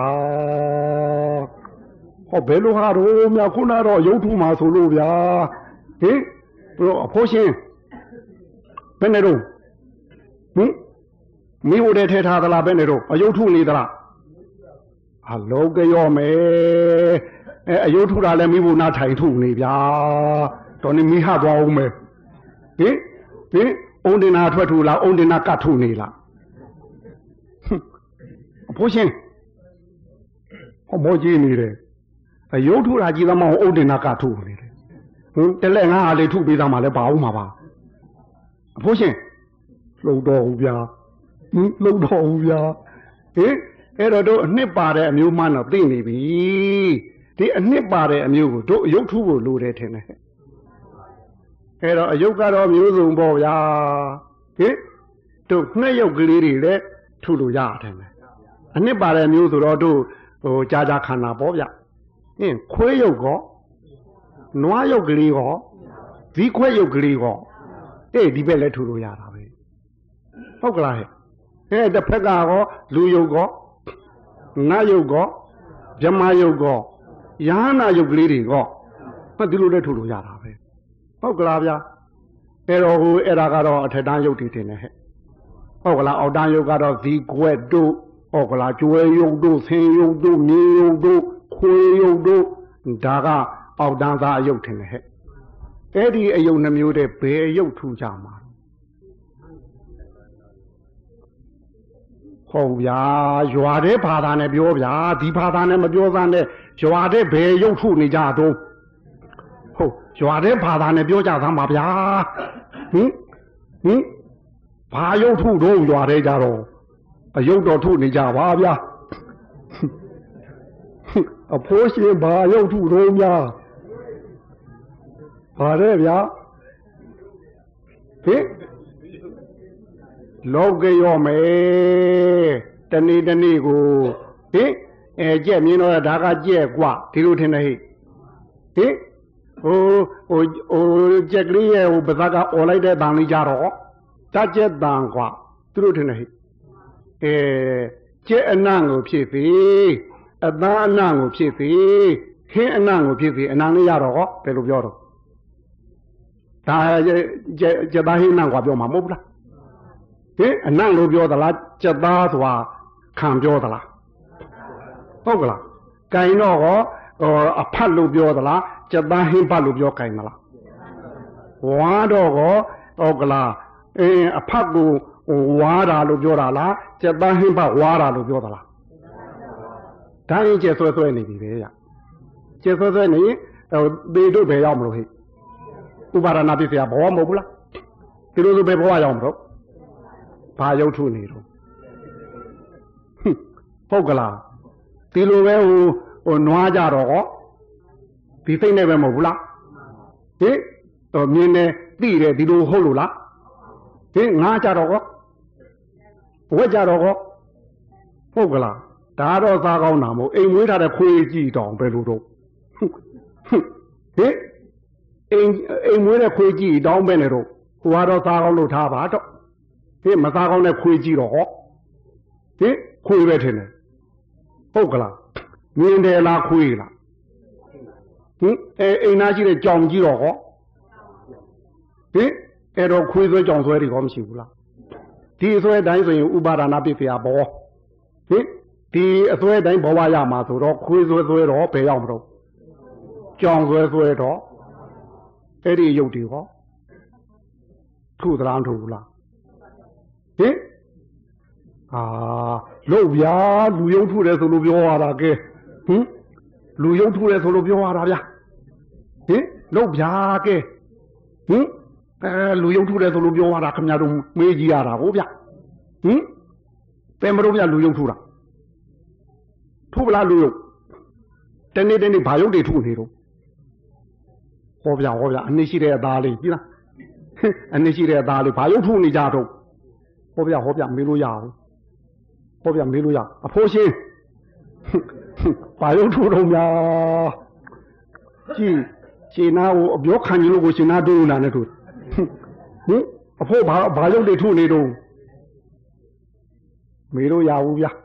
ဟောဘယ်လိုဟာတော့မြခုနတော့ယုတ်ထုမှာဆိုလို့ဗျာဟင်ဘလို့အဖိုးရှင်ဘယ်နဲ့တော့ဟင်မိဖို့တဲ့ထဲထားသလားဘယ်နဲ့တော့အယုတ်ထုနေသလားအလုံးကြောမယ်အဲအယုတ်ထုတာလည်းမိဖို့နားထိုင်ထုနေဗျာတော်နေမိဟသွားအောင်မယ်ဟင်ဟင်အုံတင်နာထွက်ထုလားအုံတင်နာကတ်ထုနေလားအဖိုးရှင်ဟောမောကြီးနေတယ်အယုတ်ထုတာကြည်သမောင်းအုံတင်နာကတ်ထုနေတယ်ဟင်တလက်ငါးအားလေးထုပေးသားမှလည်းပါဦးမှာပါအဖိုးရှင်လှုပ်တော့ဘူးဗျာဟင်လှုပ်တော့ဘူးဗျာဟင်အဲ့တော့တို့အနှစ်ပါတဲ့အမျိုးမှန်းတော့သိနေပြီဒီအနှစ်ပါတဲ့အမျိုးကိုတို့အယုတ်ထုဖို့လိုတယ်ထင်တယ်အဲ့တော့အယုတ်ကတော့မျိုးစုံပေါ့ဗျာဟင်တို့နှစ်ယုတ်ကလေးတွေလည်းထုလို့ရတယ်မယ်အနှစ်ပါတဲ့မျိုးဆိုတော့တို့ဟိုကြာကြာခန္ဓာပေါ့ဗျဟင်ခွေးယုတ်ကောနွားယုတ်ကလေးကောဒီခွေးယုတ်ကလေးကောအေးဒီဘက်လည်းထုလို့ရတာပဲဟုတ်ကလားဟဲ့အဲတစ်ဖက်ကကောလူယုတ်ကောနတ်ယုတ်ကောဗြဟ္မာယုတ်ကောယဟနာယုတ်ကလေးတွေကောမဒီလိုလည်းထုလို့ရတာပဲဟုတ်ကလားဗျာအဲ့တော့ဟိုအဲ့ဒါကတော့အထက်တန်းရုပ်တည်တင်တယ်ဟဲ့ဟုတ်ကလားအောက်တန်းရုပ်ကတော့ဇီကွက်တို့ဟုတ်ကလားကျွဲရုပ်တို့ဆင်းရုပ်တို့မြေရုပ်တို့ခွေရုပ်တို့ဒါကအောက်တန်းသားအယုတ်တင်တယ်ဟဲ့အဲ့ဒီအယုတ်နှမျိုးတည်းဘယ်အယုတ်ထူကြမှာဟုတ်ဗျာရွာတဲ့ဘာသာနဲ့ပြောဗျာဒီဘာသာနဲ့မပြောစမ်းတဲ့ရွာတဲ့ဘယ်ရုပ်ထုနေကြတော့ဟုတ်ရွာတဲ့ဘာသာနဲ့ပြောကြသမ်းပါဗျာဟင်ဟင်ဘာရုပ်ထုတော့ရွာတဲ့ကြတော့အယုတ်တော်ထုနေကြပါဗျာအဖိုးရှင်ဘာရုပ်ထုတော့များဘာတဲ့ဗျာဟင်လောကရောမယ်တနေ့တနေ့ကိုဟင်အဲကြက်မြင်တော့ဒါကကြက်กว่าဒီလိုထင်တယ်ဟိဟင်ဟိုဟိုဟိုကြက်ကလေးရဲ့ဟိုပါးစပ်ကអော်လိုက်တဲ့တန်လေးကြတော့တကြက်တန်กว่าသူတို့ထင်တယ်ဟိအဲကြက်အနံ့ကိုဖြစ်ပြီအသားအနံ့ကိုဖြစ်ပြီခင်းအနံ့ကိုဖြစ်ပြီအနံ့လေးရတော့ဟောဘယ်လိုပြောတော့ဒါကြက်ကြက်သားဟင်းအနံ့กว่าပြောမှာမဟုတ်ဘူးလားဟင်အနံ့လို့ပြောသလားကြက်သားဆိုတာခံပြောသလားဟုတ်ကလားကင်တော့ဟောအဖတ်လို့ပြောသလားကြက်သားဟင်းပတ်လို့ပြောကင်မလားဝါတော့ဟောဟုတ်ကလားအင်းအဖတ်ကိုဝါတာလို့ပြောတာလားကြက်သားဟင်းပတ်ဝါတာလို့ပြောသလားဒါရင်ကျက်ဆွဲဆွဲနေပြီပဲရကျက်ဆွဲဆွဲနေသေတို့ဘယ်ရောက်မလို့ဟိဥပါဒနာပစ္စယဘောမဟုတ်ဘူးလားဒီလိုဆိုဘယ်ဘောရောက်မလို့ဘာရုပ်ထုနေတော့ဟုတ်ကလားဒီလိုပဲဟိုဟိုနွားကြတော့ဟောဒီစိတ်နဲ့ပဲမဟုတ်ဘူးလားဟင်တော့မြင်တယ်သိတယ်ဒီလိုဟုတ်လို့လားဟင်ငါကြတော့ဟောဝက်ကြတော့ဟောဟုတ်ကလားဒါတော့စားကောင်းတာမဟုတ်အိမ်မွေးထားတဲ့ခွေးကြည့်တောင်ပဲလို့တော့ဟင်အိမ်အိမ်မွေးတဲ့ခွေးကြည့်တောင်ပဲနေတော့ဟိုကတော့စားကောင်းလို့ထားပါတော့ဟင်မစားကောင်းတဲ့ခွေးကြည့်တော့ဟောဟင်ခွေးပဲထင်တယ်ဟုတ်ကလားမြင်တယ်လားခွေးလားဟင်အဲအိမ်သားရှိတဲ့ကြောင်ကြည့်တော့ဟောဟင်အဲ့တော့ခွေးဆွဲကြောင်ဆွဲတွေကောမရှိဘူးလားဒီအဆွဲတိုင်းဆိုရင်ဥပါဒနာပစ္စယဘောဟင်ဒီအဆွဲတိုင်းဘဝရမှာဆိုတော့ခွေးဆွဲဆွဲတော့ဘယ်ရောက်မလို့ကြောင်ဆွဲဆွဲတော့အဲ့ဒီရုပ်တွေဟောထုသလားထုဘူးလားဟင်အာလို့ဗျာလူယုံထုတယ်ဆိုလို့ပြောရတာကဲဟင်လူယုံထုတယ်ဆိုလို့ပြောရတာဗျာဟင်လို့ဗျာကဲဟင်အဲလူယုံထုတယ်ဆိုလို့ပြောရတာခင်ဗျားတို့မေးကြည့်ရတာဟုတ်ဗျာဟင်ဘယ်မလို့ဗျာလူယုံထုတာထုပလားလူယုံတနေ့တနေ့ဘာယုံတွေထုနေတော့ဟောဗျာဟောဗျာအနည်းရှိတဲ့အသားလေးကြည့်လားအနည်းရှိတဲ့အသားလေးဘာယုံထုနေကြတော့ဟောဗျာဟောဗျာမေးလို့ရအောင်ဟောဗျာမေးလို့ရအဖိုးရှင်ဘာယုံထုတော့များကြည့်ရှင်နာကိုအပြောခံကြလို့ကိုရှင်နာတို့လာနေတို့ဟင်အဖိုးဘာဘာယုံတွေထုနေတော့မေးလို့ရဘူးဗျာ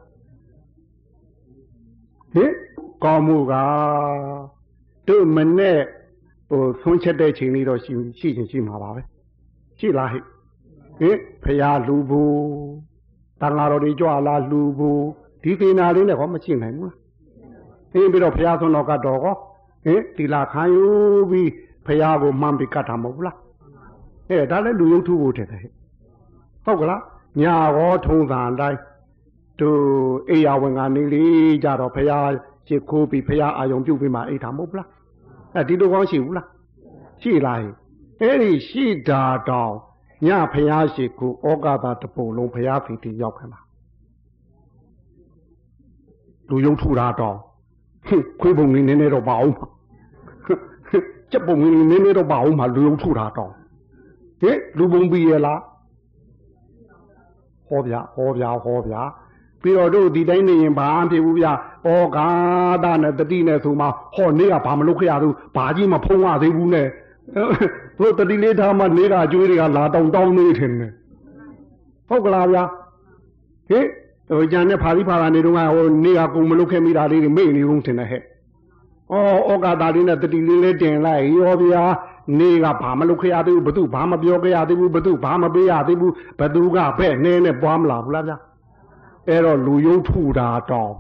ဟင်ကောင်းမှုကတို့မနဲ့ဟိုဆုံးချက်တဲ့ချိန်လေးတော့ရှိရှိချင်းရှိမှာပါပဲရှိလားဟဲ့ဟင်ဖရာလူဘူးတန်ဃာတော်တွေကြွလာလူဘူးဒီကိနာလေးနဲ့ဟောမရှိနိုင်ဘူးလားဟင်ပြီးတော့ဖရာဆုံးတော်ကတော့ဟောဟင်ဒီလာခံယူပြီးဖရာကိုမှန်ပြီးကတ်တာမဟုတ်ဘူးလားအဲဒါလည်းလူယုံထုဖို့တဲ့ဟဲ့ဟုတ်ကလားညာရောထုံးစံအတိုင်းတို့အေယာဝင်ကနေလေးကြတော့ဖရာရှစ်ခိုးပြီးဖရာအာယုံပြုတ်ပြီးမှအိတ်တာမဟုတ်ဘူးလားအဲဒီလိုကောင်းရှိဘူးလားရှိလားအဲ့ဒီရှိတာတောင်ညဖျားရှိကိုဩကာသတပုံလုံးဖျားဖီတီရောက်ခံပါလူယုံထူတာတောင်ခွေးပုံနေနေတော့ပါအောင်ကြက်ပုံနေနေနေတော့ပါအောင်မှာလူယုံထူတာတောင်ဟင်လူပုံပြီးရလားဟောဗျာဟောဗျာဟောဗျာပြီးတော့တို့ဒီတိုင်းနေရင်ဘာမှဖြစ်ဘူးဗျာဩကာသနဲ့တတိနဲ့ဆိုမှဟောနေကဘာမလုပ်ခရဘူးဘာကြီးမဖုံးရသေးဘူးနဲ့တို့တတိလေးထားမှနေကကျွေးတွေကလာတောင်းတောင်းနေထင်တယ်ဟုတ်ကလားဗျာဟင်ဟိုကြံနဲ့ဖာလိဖာလာနေတော့ဟိုနေကကုံမလုပ်ခဲ့မိတာလေးတွေမိတ်နေုံထင်တယ်ဟဲ့ဩဩကာသလေးနဲ့တတိလေးလေးတင်လိုက်ရောဗျာ nega bama look ya do badu bama bioga do badu bama bea do baduga pe nene bomb la blabla ero luyo tu da dom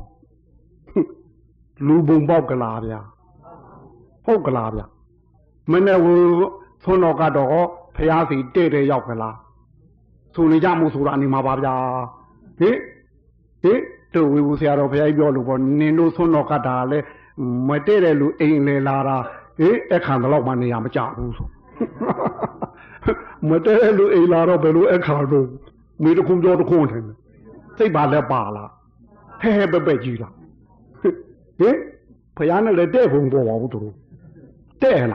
lubum bob galabia ho galabia mene wo sono ga do phaya si te te yauk gala su ni ja mu su ra ni ma ba bia he he to we bu sia ro phaya pyo lu bo nin lo sono ga da le ma te de lu ain le la ra he ekhan da lok ma ne ya ma ja bu so ma te de lu ain la ro be lu ekhan do mi to kun jo to kun thing sai ba le ba la he he be be ji la he phaya ne le te bung bo ba bu to te la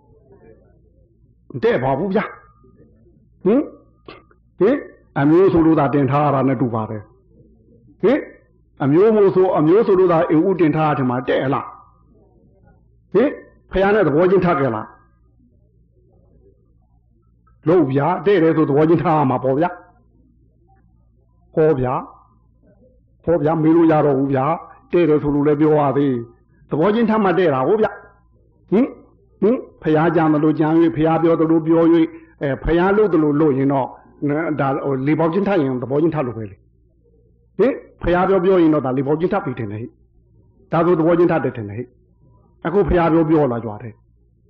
te ba bu ya hm he အမျိုးဆိုလို့သာတင်ထားရတာနဲ့တူပါတယ်ဟင်အမျိုးမို့ဆိုအမျိုးဆိုလို့သာအဥတင်ထားတယ်မှာတဲ့လားဟင်ဖယားနဲ့သဘောချင်းထားကြလားလို့ဗျာတဲ့တယ်ဆိုသဘောချင်းထားရမှာပေါ့ဗျာဟောဗျာဟောဗျာမေးလို့ရတော့ဘူးဗျာတဲ့တယ်ဆိုလို့လည်းပြောရသေးသဘောချင်းထားမှတဲ့တာဟုတ်ဗျာဟင်ဟင်ဖယားကြမ်းလို့ကြမ်း၍ဖယားပြောတယ်လို့ပြော၍အဲဖယားလို့တယ်လို့လို့ရင်တော့ဒါလေပေါချင်းထားရင်သဘောချင်းထားလို့ပဲလေဟင်ဖယားပြောပြောရင်တော့ဒါလေပေါချင်းထားပြီတင်တယ်ဟိဒါဆိုသဘောချင်းထားတယ်တင်တယ်ဟိအခုဖယားပြောပြောလာကြတယ်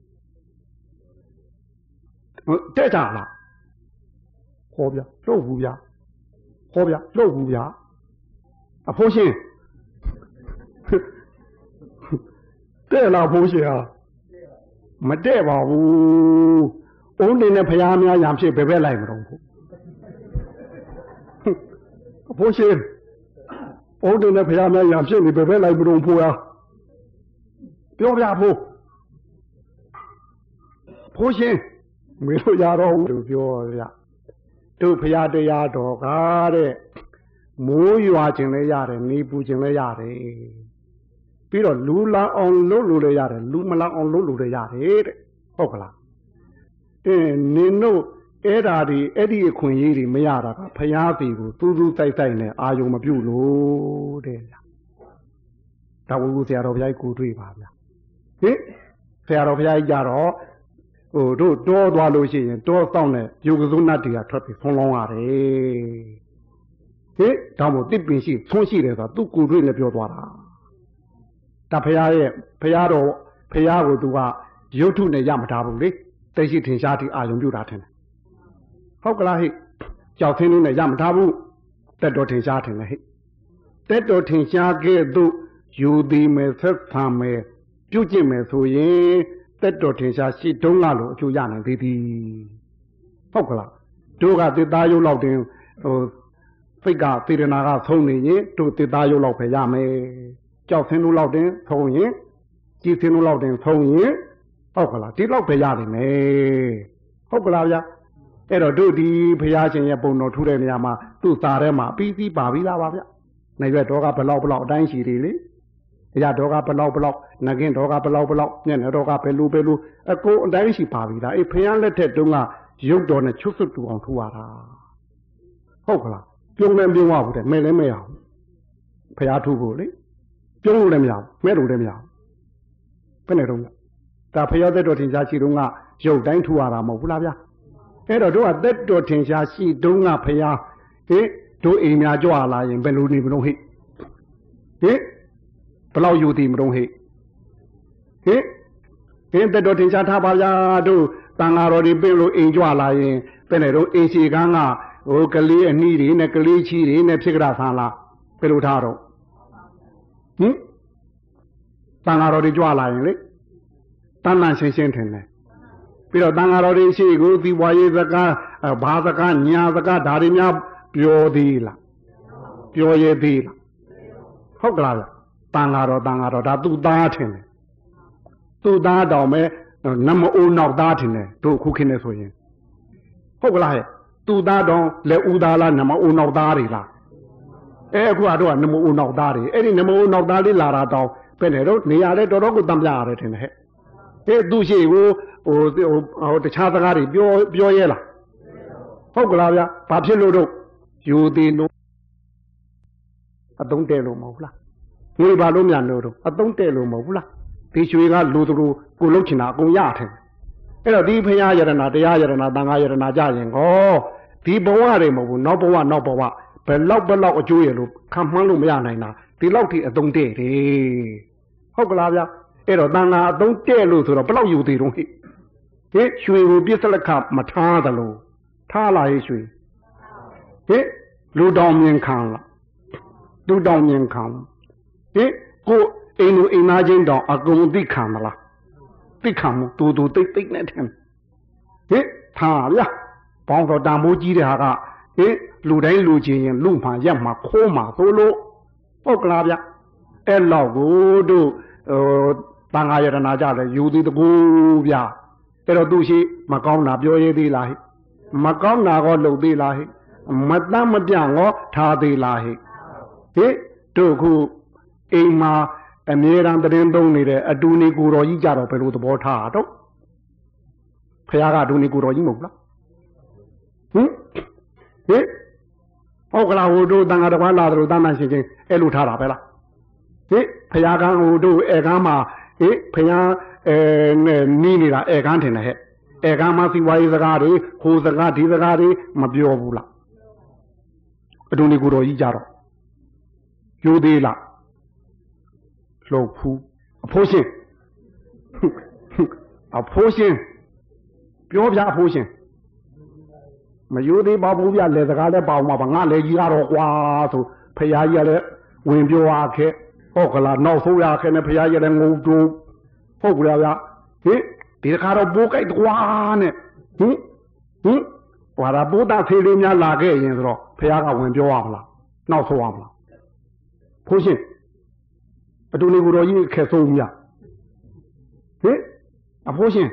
တဲ့ကြလားဟောဗျလှုပ်ဘူးဗျဟောဗျလှုပ်ဘူးဗျအဖိုးရှင်တဲ့လားဖိုးရှင်ဟာမတဲ့ပါဘူးအုံးတင်နဲ့ဖယားများရံဖြစ်ဘယ်ဘက်လိုက်မတော့ဘူးအဖိုးရှင်အုံးတင်နဲ့ဖယားများရံဖြစ်နေဘယ်ဘက်လိုက်မတော့ဖိုးဟာပြောပြဖို့ဖိုးရှင်မေလို့ရတော့ဘူးလို့ပြောရတို့ဖယားတရားတော်ကားတဲ့မိုးရွာခြင်းလည်းရတယ်နေပူခြင်းလည်းရတယ်ပြီးတော့လူလောင်အောင်လုပ်လို့လည်းရတယ်လူမလောင်အောင်လုပ်လို့လည်းရတယ်တဲ့ဟုတ်ကလားအင်းနင်တို့အဲ့ဓာဒီအဲ့ဒီအခွင့်အရေးတွေမရတာကဖယားစီကိုသူးသူးတိုက်တိုက်နဲ့အာယုံမပြုတ်လို့တဲ့ဗျာဒါဝုဆရာတော်ဘုရားကိုတွေ့ပါဗျာဟင်ဆရာတော်ဘုရားကြီးကြတော့ဟိုတို့တောသွားလို့ရှိရင်တောစောင့်တဲ့ယုဂဇုနတ်တွေကထွက်ပြီးဆုံးလောင်းရတယ်ဟင်ဒါမို့တစ်ပင်ရှိဆုံးရှိတယ်ဆိုတာသူ့ကိုယ်တွေ့နဲ့ပြောသွားတာဒါဖယားရဲ့ဖယားတော်ဖယားကိုသူကရုပ်ထုနဲ့ရမထားဘူးလေသိရှိထင်ရှားပြီးအာယုံပြုတာထင်တယ်ဟုတ်ကလားဟိကြောက်သင်းလေးနဲ့ရမထားဘူးတက်တော်ထင်ရှားထင်တယ်ဟိတက်တော်ထင်ရှားခဲ့သို့ယူသည်မယ်ဆက်ဆံမယ်ပြုကျင့်မယ်ဆိုရင်တက်တော်ထင်ရှားရှိတုံးကလို့အကျိုးရနိုင်သေးသည်ဟုတ်ကလားတို့ကသေသားရုပ်လောက်တင်ဟိုစိတ်ကသေရနာကဆုံးနေရင်တို့သေသားရုပ်လောက်ပဲရမယ်ကြောက်သင်းလို့လောက်တင်ဆုံးရင်ကြည်သင်းလို့လောက်တင်ဆုံးရင်ဟုတ်ကလားဒီလောက်ပဲရနိုင်မယ်ဟုတ်ကလားဗျာအဲ့တော့တို့ဒီဘုရားရှင်ရဲ့ပုံတော်ထူတဲ့နေရာမှာသူ့သားထဲမှာပြီးပြီးပါပြီးလားပါဗျ။နိုင်ရွက်တော်ကဘလောက်ဘလောက်အတိုင်းရှိတယ်လေ။တရားတော်ကဘလောက်ဘလောက်နဂင်းတော်ကဘလောက်ဘလောက်ညနေတော်ကဘယ်လိုဘယ်လိုအကိုအတိုင်းရှိပါပြီလား။အေးဘုရားလက်ထက်တုန်းကရုပ်တော်နဲ့ချွတ်ဆွတ်တူအောင်ထူရတာ။ဟုတ်ကလား။ပြုံးလည်းပြုံးရဘူးတဲ့မဲ့လည်းမရဘူး။ဘုရားထူဖို့လေ။ပြုံးလို့လည်းမရဘူး။မဲ့လို့လည်းမရဘူး။ဘယ်နဲ့တော့ဒါဘုရားသက်တော်ထင်ရှားရှိတုန်းကရုပ်တိုင်းထူရတာမဟုတ်ဘူးလားဗျာ။အဲ့တော့တို့ကသက်တော်ထင်ရှားရှိတုန်းကဖယားဟင်တို့အိမ်များကြွလာရင်ဘယ်လိုနေမလို့ဟိဟင်ဘယ်လောက်ယူတည်မလို့ဟိဟင်ဟင်သက်တော်ထင်ရှားထားပါဗျာတို့တန်ဃာတော်တွေပြင်လို့အိမ်ကြွလာရင်ဘယ်နဲ့တော့အိမ်ရှိကန်းကဟိုကလေးအနှီးတွေနဲ့ကလေးချီတွေနဲ့ဖြစ်ကြတာဆန်းလားဘယ်လိုထားတော့ဟင်တန်ဃာတော်တွေကြွလာရင်လေတန်တန်ရှင်းရှင်းထင်တယ်ပြီးတော့တန်ဃာတော်တွေရှိကိုသီဝါရေးစကားဘာစကားညာစကားဒါတွေများပြောသေးလားပြောရသေးလားဟုတ်ကလားဗျတန်ဃာတော်တန်ဃာတော်ဒါသူ့သားထင်တယ်သူ့သားတော်မဲ့နမအိုးနောက်သားထင်တယ်တို့ခုခင်းနေဆိုရင်ဟုတ်ကလားဟဲ့သူ့သားတော်လက်ဦးသားလားနမအိုးနောက်သားတွေလားအဲအခုကတော့နမအိုးနောက်သားတွေအဲ့ဒီနမအိုးနောက်သားလေးလာတာတောင်ပဲနဲ့တော့နေရာတဲ့တော်တော်ကိုတံပြရတယ်ထင်တယ်ဟဲ့အဲသူ့ရှိကိုဟိုဟိုတခြားစကားတွေပြောပြောရဲလားဟုတ်ကလားဗျာဘာဖြစ်လို့တော့ယူသေးလို့အတုံးတဲလို့မဟုတ်လားငွေဘာလို့မြန်လို့တော့အတုံးတဲလို့မဟုတ်ဘူးလားဒီရွှေကလူသူကိုလှုပ်ချင်တာအကုန်ရထင်အဲ့တော့ဒီဖရာယရနာတရားယရနာသံဃာယရနာကြရင်ဟောဒီဘဝတွေမဟုတ်ဘူးနောက်ဘဝနောက်ဘဝဘယ်လောက်ဘယ်လောက်အကျိုးရလို့ခံမှန်းလို့မရနိုင်တာဒီလောက်ထိအသုံးတဲ့တယ်ဟုတ်ကလားဗျအဲ့တော့သံဃာအသုံးတဲ့လို့ဆိုတော့ဘယ်လောက်ယူသေးတော့ဟိဟိရွှေကိုပြစ္ဆလက္ခမထားသလိုထားလာရဲ့ရွှေဟိလူတောင်မြင်ခံလားလူတောင်မြင်ခံဟိကိုအိမ်လူအိမ်သားချင်းတောင်အကုန်သိခံမလားသိခံမှုတူတူတိတ်တိတ်နဲ့ထင်ဟိထားဗျဘောင်းတော်တန်မိုးကြီးတဲ့ဟာကဟိလူတိုင်းလူချင်းရင်လူမှရက်မှခိုးမှသို့လို့ဟုတ်ကလားဗျအဲ့လောက်ကိုတို့ဟိုတန်ဃာယရနာကြတယ်ယူသည်တကူဗျအဲ့တော့သူရှိမကောင်းတာပြောရသေးလားဟိမကောင်းတာကောလုပ်သေးလားဟိမတမ်းမပြငေါထားသေးလားဟိဟိတို့ခုအိမ်မှာအမြဲတမ်းတရင်သုံးနေတဲ့အတူနေကိုတော်ကြီးကြတော့ဘယ်လိုသဘောထားတော့ဖခင်ကအတူနေကိုတော်ကြီးမဟုတ်လားဟင်ဟင်ဟုတ်ကလားဟိုတို့တန်ဃာတော်ကလာတယ်လို့တန်တန်ရှင်းချင်းအဲ့လိုထားတာပဲလားဟင်ဖခင်ကဟိုတို့ဧကန်းမှာဟင်ဖခင်အဲနီးနေတာဧကန်းထင်တယ်ဟဲ့ဧကန်းမှာစီဝါရေးစကားတွေဟိုစကားဒီစကားတွေမပြောဘူးလားအတူနေကိုတော်ကြီးကြတော့ယူသေးလားလှုပ်ဖူးအဖိုးရှင်အဖိုးရှင်ပြောပြအဖိုးရှင်မယူသေးပါဘူးဗျလက်စကားလည်းပေါ့မှာပါငါလည်းကြီးရတော့ကွာဆိုဖရာကြီးကလည်းဝင်ပြောရခဲ့ဟုတ်ကလားနောက်ဆိုးရခဲ့နဲ့ဖရာကြီးလည်းငုံတူဟုတ်ကလားဗျဟင်ဒီတခါတော့ပိုးကြိုက်ကွာနဲ့ဟင်ဟင်ဟွာဒါပိုးသားသေးလေးများလာခဲ့ရင်ဆိုတော့ဖရာကဝင်ပြောရမလားနောက်ဆိုးရမလားဖိုးရှင်အတူနေကိုတော်ကြီးခက်ဆုံးမြဟင်အဖိုးရှင်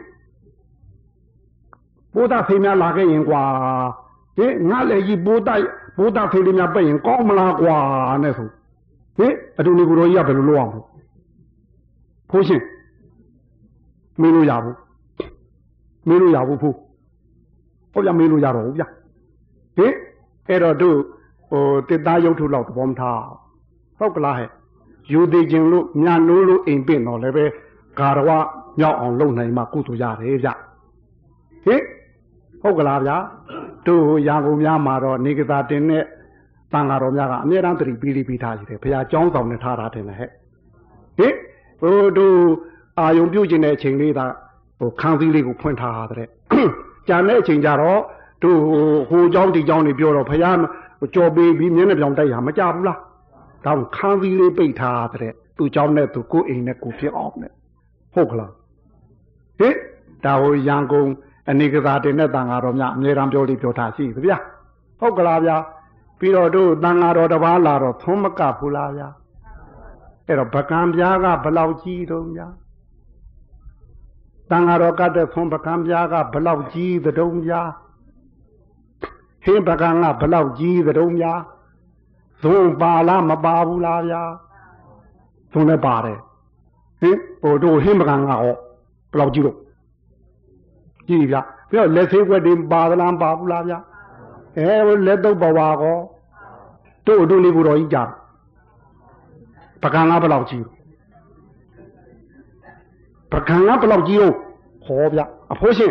ပိုးသားဖေးများလာခဲ့ရင်ကွာဟင်ငါလည်းကြီးပိုးသားပိုးသားဖေးလေးများပြည့်ရင်ကောင်းမလားကွာနဲ့ဆိုဟင်အတူနေကိုတော်ကြီးကဘယ်လိုလုပ်အောင်ဖိုးရှင်မေးလို့ရဘူးမေးလို့ရဘူးဖိုးဟုတ်ကြမေးလို့ရတော့ဘူးဗျဟင်အဲ့တော့တို့ဟိုတစ်သားရုပ်ထုလောက်သဘောမထားဟုတ်ကလားဟဲ့ယူသေးခြင်းလို့ညာနိုးလို့အိမ်ပင့်တော့လည်းပဲဂါရဝမြောက်အောင်လုပ်နိုင်မှကုသိုလ်ရတယ်ဗျဟင်ဟုတ်ကလားဗျာတို့ရာကုန်များမှာတော့နေကသာတင်တဲ့တန်ဃာတော်များကအမြဲတမ်းတတိပီလိပိထားရှိတယ်ဘုရားကျောင်းဆောင်နဲ့ထားတာတင်တယ်ဟဲ့ဟင်ဟိုတို့အာယုံပြုတ်ခြင်းတဲ့အချိန်လေးဒါဟိုခန်းစည်းလေးကိုဖွင့်ထားတဲ့ကြံတဲ့အချိန်ကြတော့တို့ဟိုကျောင်းဒီကျောင်းတွေပြောတော့ဘုရားကြော်ပေးပြီးမျက်နှာပြောင်တိုက်ရမကြဘူးလားဒါခန်းစည်းလေးပိတ်ထားတဲ့သူ့เจ้าနဲ့သူကိုယ်အိမ်နဲ့ကိုဖြစ်အောင်နဲ့ဟုတ်ကလားဟင်ဒါဟိုရန်ကုန်အနေကစားတင်တဲ့တန်ဃာတော်များအမြဲတမ်းပြောလိပြောထားရှိသဗျာဟုတ်ကလားဗျာပြီးတော့တို့တန်ဃာတော်တစ်ပါးလာတော့သုံးမကဘူးလားဗျာအဲ့တော့ပကံပြားကဘလောက်ကြီးတော့ဗျာတန်ဃာတော်ကတဲ့သုံးပကံပြားကဘလောက်ကြီးတုံးဗျာဟင်းပကံကဘလောက်ကြီးတုံးဗျာသုံးပါလားမပါဘူးလားဗျာသုံးလည်းပါတယ်ဟင်ဟိုတို့ဟင်းပကံကဟောဘယ်လောက်ကြီးတော့ကြည့်ဗျာပြီးတော့လက်သေးွက်တွေပါသလားပါဘူးလားဗျာအဲလက်တော့ပါပါကောတို့တို့လေးကိုတော်ကြီးကြာပကံကဘယ်လောက်ကြီးပကံကဘယ်လောက်ကြီးတော့ဟောဗျာအဖိုးရှင်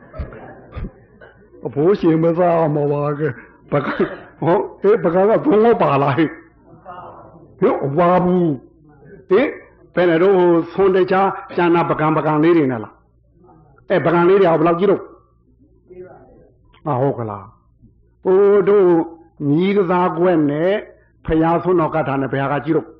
အဖိုးရှင်မစားမပါကပကံဟောအဲပကံကဘုံတော့ပါလားဟဲ့ဟိုဝါဘူးဟင်ဘယ်နဲ့တော့သွန်တချာကျန်တာပကံပကံလေးတွေနဲ့လားအဲပကံလေးတွေဘယ်လောက်ကြီးတော့အာဟုတ်ကလားဟိုတို့ညီကစားကွက်နဲ့ဖရာဆွန်းတော်ကထာနဲ့ဘယ်ဟာကကြီးတော့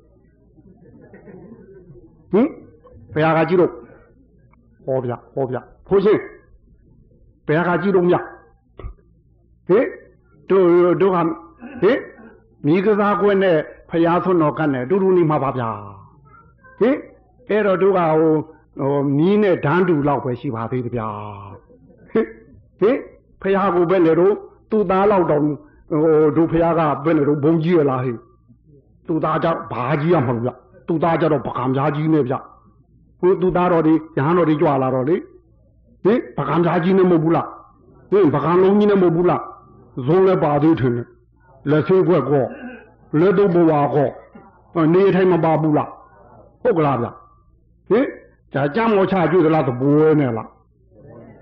ဟင်ဘယ်ဟာကကြီးတော့ဟောဗျဟောဗျဖိုးရှင်ဘယ်ဟာကကြီးတော့မြဟင်တို့တို့ကဟင်ညီကစားကွက်နဲ့ဖရာဆွန်းတော်ကနဲ့အတူတူနေမှာပါဗျာဟင်အဲ့တော့တို့ကဟိုဟိုမီးနဲ့ဓာန်တူလောက်ပဲရှိပါသေးတယ်ဗျာဟင်ဟင်ဖရာကိုပဲလေတို့သူ့သားလောက်တော့ဟိုတို့ဖရာကပဲလေတို့ဘုံကြီးရလားဟဲ့သူ့သားကြဘာကြီးရမှာလို့ဗျသူ့သားကြတော့ပကံပြားကြီးနဲ့ဗျဟိုသူ့သားတော်ဒီရဟန်းတော်ဒီကြွလာတော့လေဟင်ပကံပြားကြီးနဲ့မဟုတ်ဘူးလားဟင်ပကံလုံးကြီးနဲ့မဟုတ်ဘူးလားဇုံးလည်းပါသေးတယ်လက်သေးခွက်ကောလက်တော့ဘဝကောနေထိုင်မပါဘူးလားဟုတ်ကလားဗျဟင်ဒါကြမ်းမောချကျွေးသလားသဘိုးနဲ့လားဟ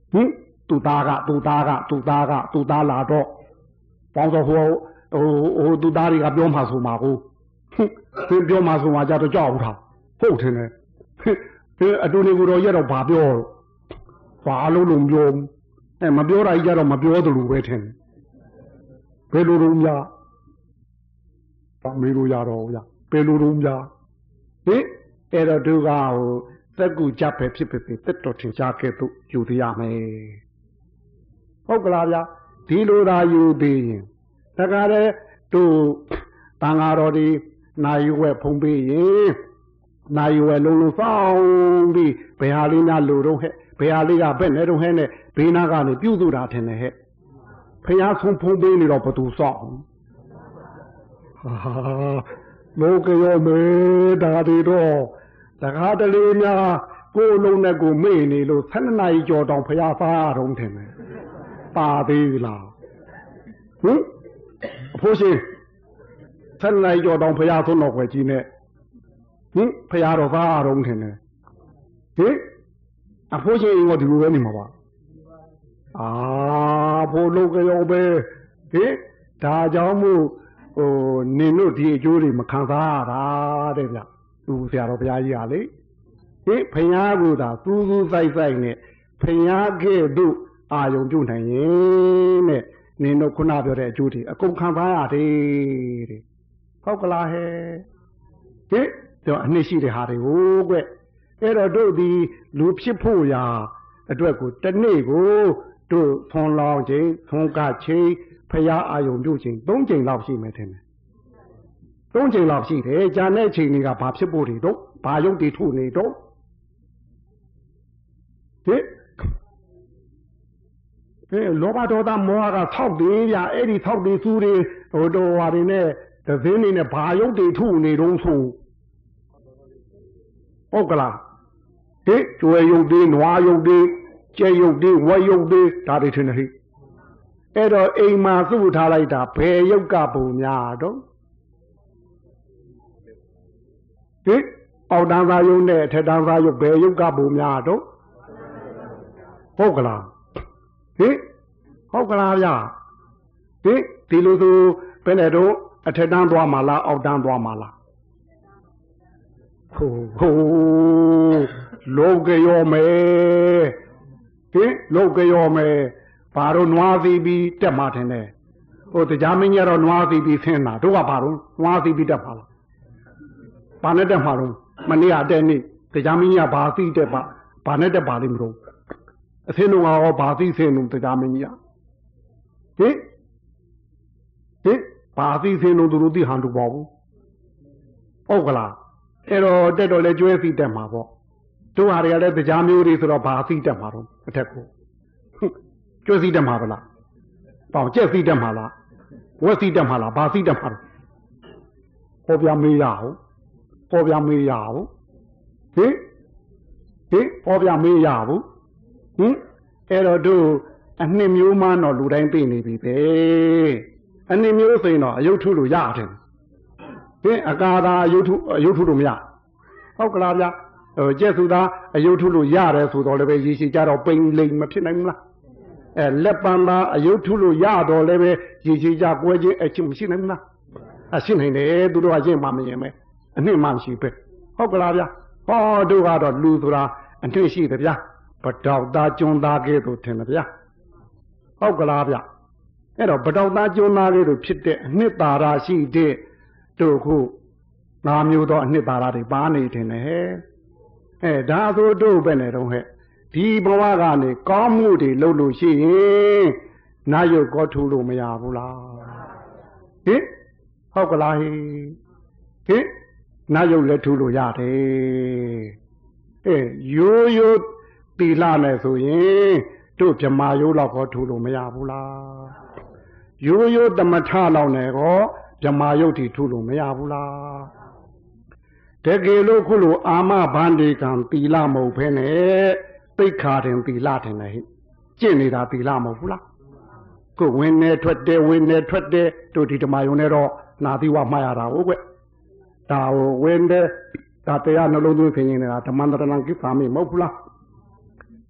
ဟင်သူသားကသူသားကသူသားကသူသားလာတော့ပေါင်းတော့ဟိုဟိုဟိုသူသားတွေကပြောမှဆိုမှာကိုဟင်ပြောမှဆိုမှာကြတော့ကြောက်ဘူးထားဟုတ်တယ်နဲ့ဟင်အတူနေကိုတော့ရတော့ဘာပြောဘာလို့လုံးပြောအဲမပြောတာကြီးကြတော့မပြောသလိုပဲထင်ဘယ်လိုလုံးများမေးလို့ရတော့ဗျဘယ်လိုလုံးများဟင်အဲ့တော့သူကဟိုသက်ကူကြပဲဖြစ်ဖြစ်သက်တော်ထင်ရှားခဲ့သူယူသေးရမယ်ဟုတ်ကလားဗျဒီလိုသာယူသေးရင်တခါတည်းသူတန်ဃာတော်ဒီနိုင်ဝဲဖုံးပေးရင်နိုင်ဝဲလုံးလုံးစောင်းပြီးဘယ်ဟာလေးများလူတော့ဟဲ့ဘယ်ဟာလေးကဘက်နဲ့တော့ဟဲ့နဲ့ဘေးနာကနေပြုစုတာထင်တယ်ဟဲ့ဖះဆုံးဖုံးပေးနေတော့ဘသူစောင့်ဟာလောကရောမေဒါတွေတော့တကားတလေးများကိုယ်လုံးနဲ့ကိုမေ့နေလို့ဆယ်နှစ်နာရီကျော်တောင်ဖះစားတော့ထင်တယ်ပါသေးလားဟင်အဖိုးရှင်ဆယ်နှစ်နာရီကျော်တောင်ဖះဆုံးတော့ခွဲကြီးနဲ့ဟင်ဖះတော့စားတော့ထင်တယ်ဟင်အဖိုးရှင်ကဒီလိုပဲနေမှာပါအာဖို့လုံးကြောပဲဟင်ဒါကြောင့်မို့ဟိုနင်တို့ဒီအကျိုးတွေမခံစားရတာတဲ့ဗျသူဆရာတော်ဘုရားကြီးကလေဟင်ဖယားကသာသူးသူးဆိုင်ဆိုင်နဲ့ဖယားကဲ့သို့အာယုံပြုတ်နိုင်ရင်တဲ့နင်တို့ခုနပြောတဲ့အကျိုးတွေအကုန်ခံစားရတယ်တဲ့ဟုတ်ကလားဟဲ့ဟင်တော့အနှစ်ရှိတဲ့ဟာတွေကိုကွအဲ့တော့တို့ဒီလူဖြစ်ဖို့ရာအတွက်ကိုတနေ့ကိုတို့ဖွန်လောင်းခြင်းဖွန်ကခြင်းဖယားအာယုံပြုတ်ခြင်းသုံးချိန်လောက်ရှိမယ်ထင်တယ်သုံးချိန်လောက်ရှိတယ်ဂျာနဲ့ချိန်တွေကဘာဖြစ်ဖို့တွေတော့ဘာယုတ်တွေထုနေတော့ဟင်အဲလောဘဒေါသမောဟကဆောက်တယ်ဗျအဲ့ဒီဆောက်တယ်စူးတွေဟိုတော်ဟာတွေနဲ့သင်းနေနဲ့ဘာယုတ်တွေထုနေတော့ဆိုဟုတ်ကလားဟင်ကျွဲယုတ်တွေနွားယုတ်တွေကျဲယုတ်တွေဝက်ယုတ်တွေဒါတွေထင်တယ်ဟိအဲ့တော့အိမ်မှာစုထားလိုက်တာဘယ်ယုတ်ကပုံများတော့ဟင်အောက်တန်းသားယုတ်နဲ့အထက်တန်းသားယုတ်ဘယ်ယုတ်ကပုံများတော့ဟုတ်ကလားဟင်ဟုတ်ကလားဗျဟင်ဒီလိုဆိုဘယ်နဲ့တော့အထက်တန်းသွားမှာလားအောက်တန်းသွားမှာလားဟိုဟိုလောကရောမယ်ဟင်လောကရောမယ်ဘာတော့နွားစီပြီးတက်မှာထင်တယ်ဟိုတရားမင်းကြီးတော့နွားစီပြီးဆင်းတာတို့ကဘာတော့နွားစီပြီးတက်ပါလားဘာနဲ့တက်မှာတော့မနေ့ကတဲ့နေ့တရားမင်းကြီးကဘာစီတက်ပါဘာနဲ့တက်ပါလိမ့်မလို့အဆင်းတော့ရောဘာစီဆင်းလို့တရားမင်းကြီးကဟင်ဟင်ဘာစီဆင်းလို့သူတို့သိဟန်တူပါဘူးဟုတ်ကလားအဲ့တော့တက်တော့လဲကျွဲစီတက်မှာပေါ့တို့ဟာတွေကလည်းတရားမျိုးတွေဆိုတော့ဘာစီတက်မှာတော့အထက်ကိုကျွဲစီတက်မှာဗလားပေါင်ကျက်စီတက်မှာလားဝက်စီတက်မှာလားဘာစီတက်မှာတော့ဟောပြမေးရအောင်ဟောပြမေးရအောင်ဟင်ဟင်ဟောပြမေးရအောင်ဟင်အဲ့တော့တို့အနှစ်မျိုးမှတော့လူတိုင်းသိနေပြီပဲအနှစ်မျိုးဆိုရင်တော့အယုတ်ထုလို့ရတယ်ဟင်အကာသာအယုတ်ထုအယုတ်ထုလို့မရဟုတ်ကလားဗျဟိုကျက်စုသားအယုတ်ထုလို့ရတယ်ဆိုတော့လည်းပဲရည်ရှိကြတော့ပိန်လိမ်မဖြစ်နိုင်ဘူးလားအဲလက်ပံသာအယုတ်ထုလို့ရတော့လည်းပဲရည်ရှိကြကွဲခြင်းအချင်းမရှိနိုင်ဘူးလားအရှင်းနိုင်တယ်သူတို့ကရင်မှမရင်ပဲအနှစ်မှမရှိပဲဟုတ်ကလားဗျဟောတို့ကတော့လူဆိုတာအနှစ်ရှိတယ်ဗျပတောက်သားကျွန်းသားကဲတို့ထင်တယ်ဗျဟုတ်ကလားဗျအဲ့တော့ပတောက်သားကျွန်းသားကဲတို့ဖြစ်တဲ့အနှစ်သာရရှိတဲ့တို့ခုငါမျိုးသောအနှစ်သာရတွေပါနေတယ်ဟဲ့အဲဒါဆိုတို့ပဲနဲ့တော့ဟဲ့ဒီဘဝကနေကောင်းမှုတွေလုပ်လို့ရှိရင်နာယုတ်ကောထူလို့မရဘူးလားဟင်ဟုတ်ကလားဟိဟင်နာယုတ်လည်းထူလို့ရတယ်အဲရိုးရိုးတီလာမယ်ဆိုရင်တို့ဗြမာယုတ်တော့ကောထူလို့မရဘူးလားရိုးရိုးတမထလောက်နဲ့ကောဗြမာယုတ်တီထူလို့မရဘူးလားတကယ်လို့ခုလိုအာမဘန္ဒီကံတီလာမဟုတ်ဖ ೇನೆ သိခါတင်တီလာတင်တယ်ဟိကျင့်နေတာတီလာမဟုတ်ဘူးလားကိုဝင်နေထွက်တယ်ဝင်နေထွက်တယ်တို့ဒီဓမ္မယုံနဲ့တော့နာသီဝမှားရတာဟုတ်ကွဒါဟိုဝင်တယ်ဒါတရားနှလုံးသွင်းခင်နေတာဓမ္မန္တရဏံကိစ္ဆာမိမဟုတ်ဘူးလား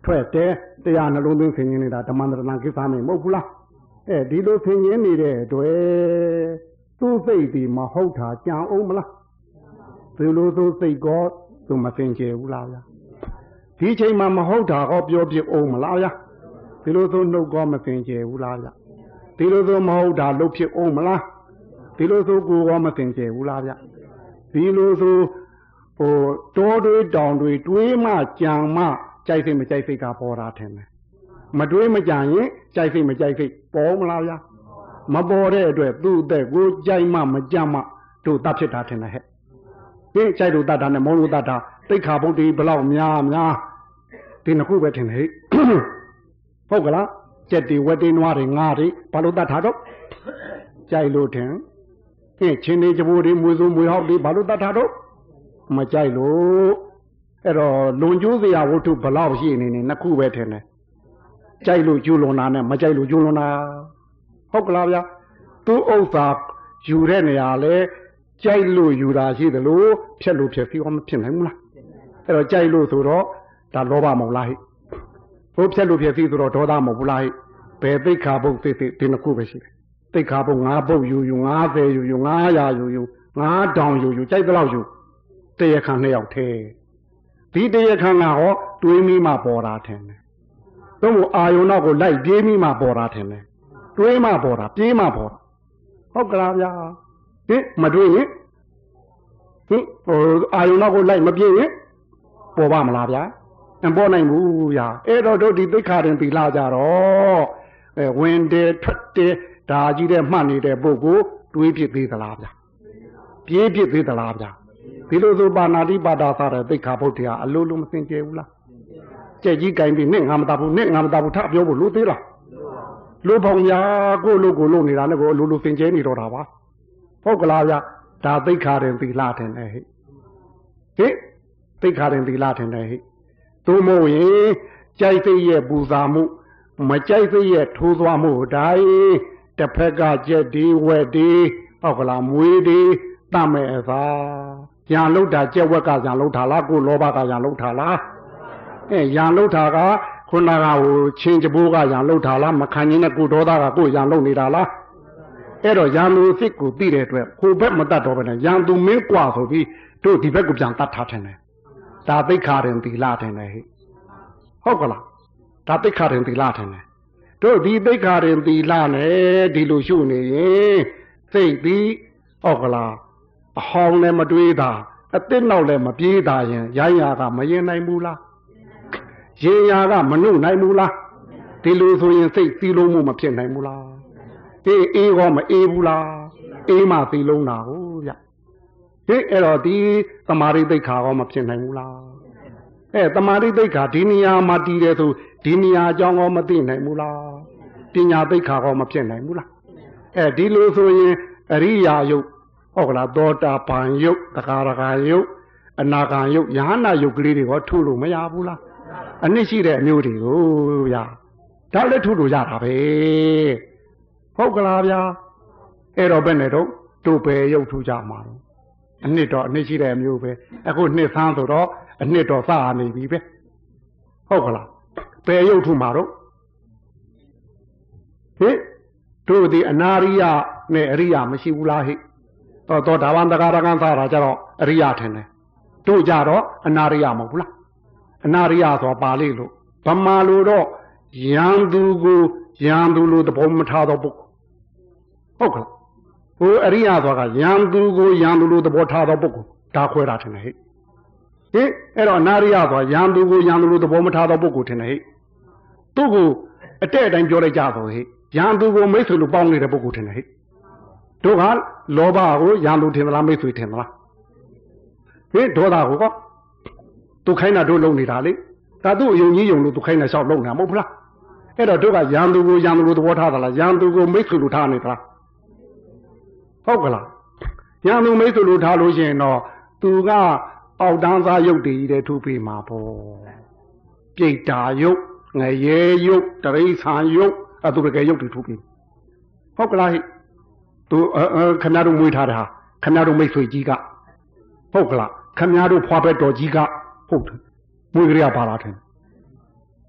ထွက်တယ်တရားနှလုံးသွင်းဆင်ခြင်နေတာဓမ္မန္တရဏကိစ္စနဲ့မဟုတ်ဘူးလားအဲဒီလိုဆင်ခြင်နေတဲ့အတွက်သူ့စိတ်ဒီမဟုတ်တာကြံအောင်မလားဒီလိုသူစိတ်ကောသူမစင်ကြယ်ဘူးလားဗျာဒီချိန်မှာမဟုတ်တာကောပြောပြအောင်မလားဗျာဒီလိုသူနှုတ်ကောမစင်ကြယ်ဘူးလားဗျာဒီလိုသူမဟုတ်တာလုပ်ဖြစ်အောင်မလားဒီလိုသူကိုယ်ကောမစင်ကြယ်ဘူးလားဗျာဒီလိုသူဟိုတောတွေတောင်တွေတွေးမှကြံမှကြိုက်စိတ်မကြိုက်စိတ်ကပေါ်တာထင်တယ်မတွေးမကြံရင်ကြိုက်စိတ်မကြိုက်စိတ်ပေါ်မလားဗျာမပေါ်တဲ့အတွက်သူ့အသက်ကိုကြိုက်မှမကြမှတို့တတ်ဖြစ်တာထင်တယ်ဟဲ့ဒီကြိုက်လို့တတ်တာနဲ့မောလို့တတ်တာတိတ်ခါဘုတ်ဒီဘလောက်များများဒီနှစ်ခုပဲထင်တယ်ဟဲ့ဟုတ်ကလားကြက်တီဝက်တီနွားတွေငါးတွေဘာလို့တတ်တာတော့ကြိုက်လို့ထင်ဟင်းချင်းနေကြဘိုးတွေမွေစုံမွေဟောက်တွေဘာလို့တတ်တာတော့မကြိုက်လို့အဲ့တော့လွန်ကျိုးစရာဝတ္ထုဘလောက်ရှိနေနေနှစ်ခုပဲထင်တယ်ကြိုက်လို့ကျူလွန်တာနဲ့မကြိုက်လို့ကျူလွန်တာဟုတ်ကလားဗျာသူ့ဥစ္စာယူတဲ့နေရာလဲကြိုက်လို့ယူတာရှိတယ်လို့ဖြက်လို့ဖြက်ပြီးတော့မဖြစ်နိုင်ဘူးလားအဲ့တော့ကြိုက်လို့ဆိုတော့ဒါလောဘမဟုတ်လားဟိဘို့ဖြက်လို့ဖြက်ပြီးဆိုတော့ဒေါသမဟုတ်ဘူးလားဟိဘယ်သိက္ခာပုတ်သိသိဒီနှစ်ခုပဲရှိတယ်သိက္ခာပုတ်ငါးပုတ်ယူယူငါးဆယ်ယူယူငါးရာယူယူငါးတောင်ယူယူကြိုက်သလောက်ယူတရားခံနှစ်ယောက်ထဲဒီတရားခံကဟောတွေးမိမှပေါ်တာထင်တယ်သို့မဟုတ်အာယုံနောက်ကိုလိုက်ပြေးမိမှပေါ်တာထင်တယ်တွေးမှပေါ်တာပြေးမှပေါ်တာဟုတ်ကလားဗျာဟင်မတွေးရင်ဟင်ဟိုအာယုံနောက်ကိုလိုက်မပြေးရင်ပေါ်ပါမလားဗျာမပေါ်နိုင်ဘူးဗျာအဲ့တော့တို့ဒီသိက္ခာရင်ပြီလာကြတော့အဲဝင်တယ်ထွက်တယ်ဒါကြီးတဲ့မှတ်နေတဲ့ပုဂ္ဂိုလ်တွေးဖြစ်သေးသလားဗျာပြေးဖြစ်သေးသလားဗျာဒီလိုဆိုပါဏာတိပါဒာစားတဲ့သိက္ခာပုဒ်တရားအလိုလိုမစင်ကြယ်ဘူးလားကြက်ကြီးကင်ပြီးနဲ့ငါမတာဘူးနဲ့ငါမတာဘူးထပြောဖို့လိုသေးလားလိုပေါင်ညာကိုလိုကိုလိုနေတာနဲ့ကိုအလိုလိုစင်ကြယ်နေတော့တာပါဟုတ်ကလားဗျာဒါသိက္ခာရင်သီလထင်တယ်ဟဲ့ဟိသိက္ခာရင်သီလထင်တယ်ဟဲ့သို့မဟုတ်ရင်ကြိုက်စိတ်ရဲ့ပူဇာမှုမကြိုက်စိတ်ရဲ့ထိုးသွားမှုတိုင်းတစ်ဖက်ကကြက်ဒီဝက်ဒီဟုတ်ကလားမွေးဒီတတ်မဲ့အသာရံလုတာကြက်ဝက်ကရံလုတာလားကိုလောဘကရံလုတာလားအဲရံလုတာကခုနကဟိုချင်းကြဘိုးကရံလုတာလားမခံရင်နဲ့ကိုဒေါသကကိုရံလုနေတာလားအဲ့တော့ရံလူစစ်ကိုသိတဲ့အတွက်ဟိုဘက်မတတ်တော့ဘဲနဲ့ရံသူမင်းกว่าဆိုပြီးတို့ဒီဘက်ကိုပြန်တတ်ထားတယ်ဒါသိက္ခာရင်သီလတယ်ဟဲ့ဟုတ်ကလားဒါသိက္ခာရင်သီလတယ်တို့ဒီသိက္ခာရင်သီလနဲ့ဒီလိုရှုနေရင်စိတ်ပြီးဟုတ်ကလားအဟောင်းလည်းမတွေးတာအသစ်နောက်လည်းမပြေးတာရင်ရိုင်းရာကမရင်နိုင်ဘူးလားရင်ရာကမနှုတ်နိုင်ဘူးလားဒီလိုဆိုရင်စိတ်သီးလုံးမှုမဖြစ်နိုင်ဘူးလားအေးအေးကောမအေးဘူးလားအေးမှသီးလုံးတာဟုတ်ဗျဟဲ့အဲ့တော့ဒီသမာဓိသိက္ခာကောမဖြစ်နိုင်ဘူးလားအဲသမာဓိသိက္ခာဒီနေရာမှာတည်တယ်ဆိုဒီနေရာအကြောင်းကောမသိနိုင်ဘူးလားပညာသိက္ခာကောမဖြစ်နိုင်ဘူးလားအဲဒီလိုဆိုရင်အရိယာယုတ်ဟုတ်ကလားသောတာပန်ယုတ်တခါတခါယုတ်အနာဂံယုတ်ယဟနာယုတ်ကလေးတွေကထုလို့မရဘူးလားအနစ်ရှိတဲ့အမျိုးတွေကိုဗျာဒါလည်းထုလို့ရတာပဲဟုတ်ကလားဗျာအဲ့တော့ဘယ်နဲ့တော့တို့ပဲယုတ်ထုကြမှာတော့အနှစ်တော့အနှစ်ရှိတဲ့အမျိုးပဲအခုနှစ်ဆန်းဆိုတော့အနှစ်တော့စနေပြီပဲဟုတ်ကလားဘယ်ယုတ်ထုမှာတော့ဟိတို့ဒီအနာရိယနဲ့အရိယမရှိဘူးလားဟိတော့တော့ဒါဝန္တကာရကံစားတာကြတော့အရိယထင်တယ်တို့ကြတော့အနာရိယမဟုတ်ဘူးလားအနာရိယဆိုပါဠိလို့ဗမာလိုတော့ယံသူကိုယံသူလိုသဘောမထားတော့ပုဂ္ဂိုလ်ဟုတ်ကလားဟိုအရိယဆိုတာကယံသူကိုယံသူလိုသဘောထားတော့ပုဂ္ဂိုလ်ဒါခွဲတာထင်တယ်ဟိဟိအဲ့တော့အနာရိယဆိုတာယံသူကိုယံသူလိုသဘောမထားတော့ပုဂ္ဂိုလ်ထင်တယ်ဟိသူ့ကိုအတဲ့အတိုင်းပြောလိုက်ကြဆိုဟိယံသူကိုမိတ်ဆွေလိုပေါင်းနေတဲ့ပုဂ္ဂိုလ်ထင်တယ်ဟိတို့ကလောဘကိုရံလူထင်သလားမိတ်ဆွေထင်သလားဟင်ဒေါသကိုကသူခိုင်းတာတို့လုံနေတာလေဒါသူ့အယုံကြီးယုံလို့သူခိုင်းတာလျှောက်လုံနေတာမဟုတ်ဘူးလားအဲ့တော့တို့ကရံသူကိုရံသူကိုသဘောထားသလားရံသူကိုမိတ်ဆွေလိုထားနေသလားဟုတ်ကလားရံသူမိတ်ဆွေလိုထားလို့ရှိရင်တော့သူကအောက်တန်းစားရုပ်တည်တဲ့ထုပေးမှာပေါ့ပြိတ္တာရုပ်ငရဲရုပ်တရိษံရုပ်အသူတကယ်ရုပ်တည်ထုပေးဟုတ်ကလားဟိသူခမရတို့မွေးထားတာခမရတို့မိတ်ဆွေကြီးကဟုတ်ကလားခမရတို့ဖွာပဲတော်ကြီးကဟုတ်တယ်မွေးကြရပါလားထင်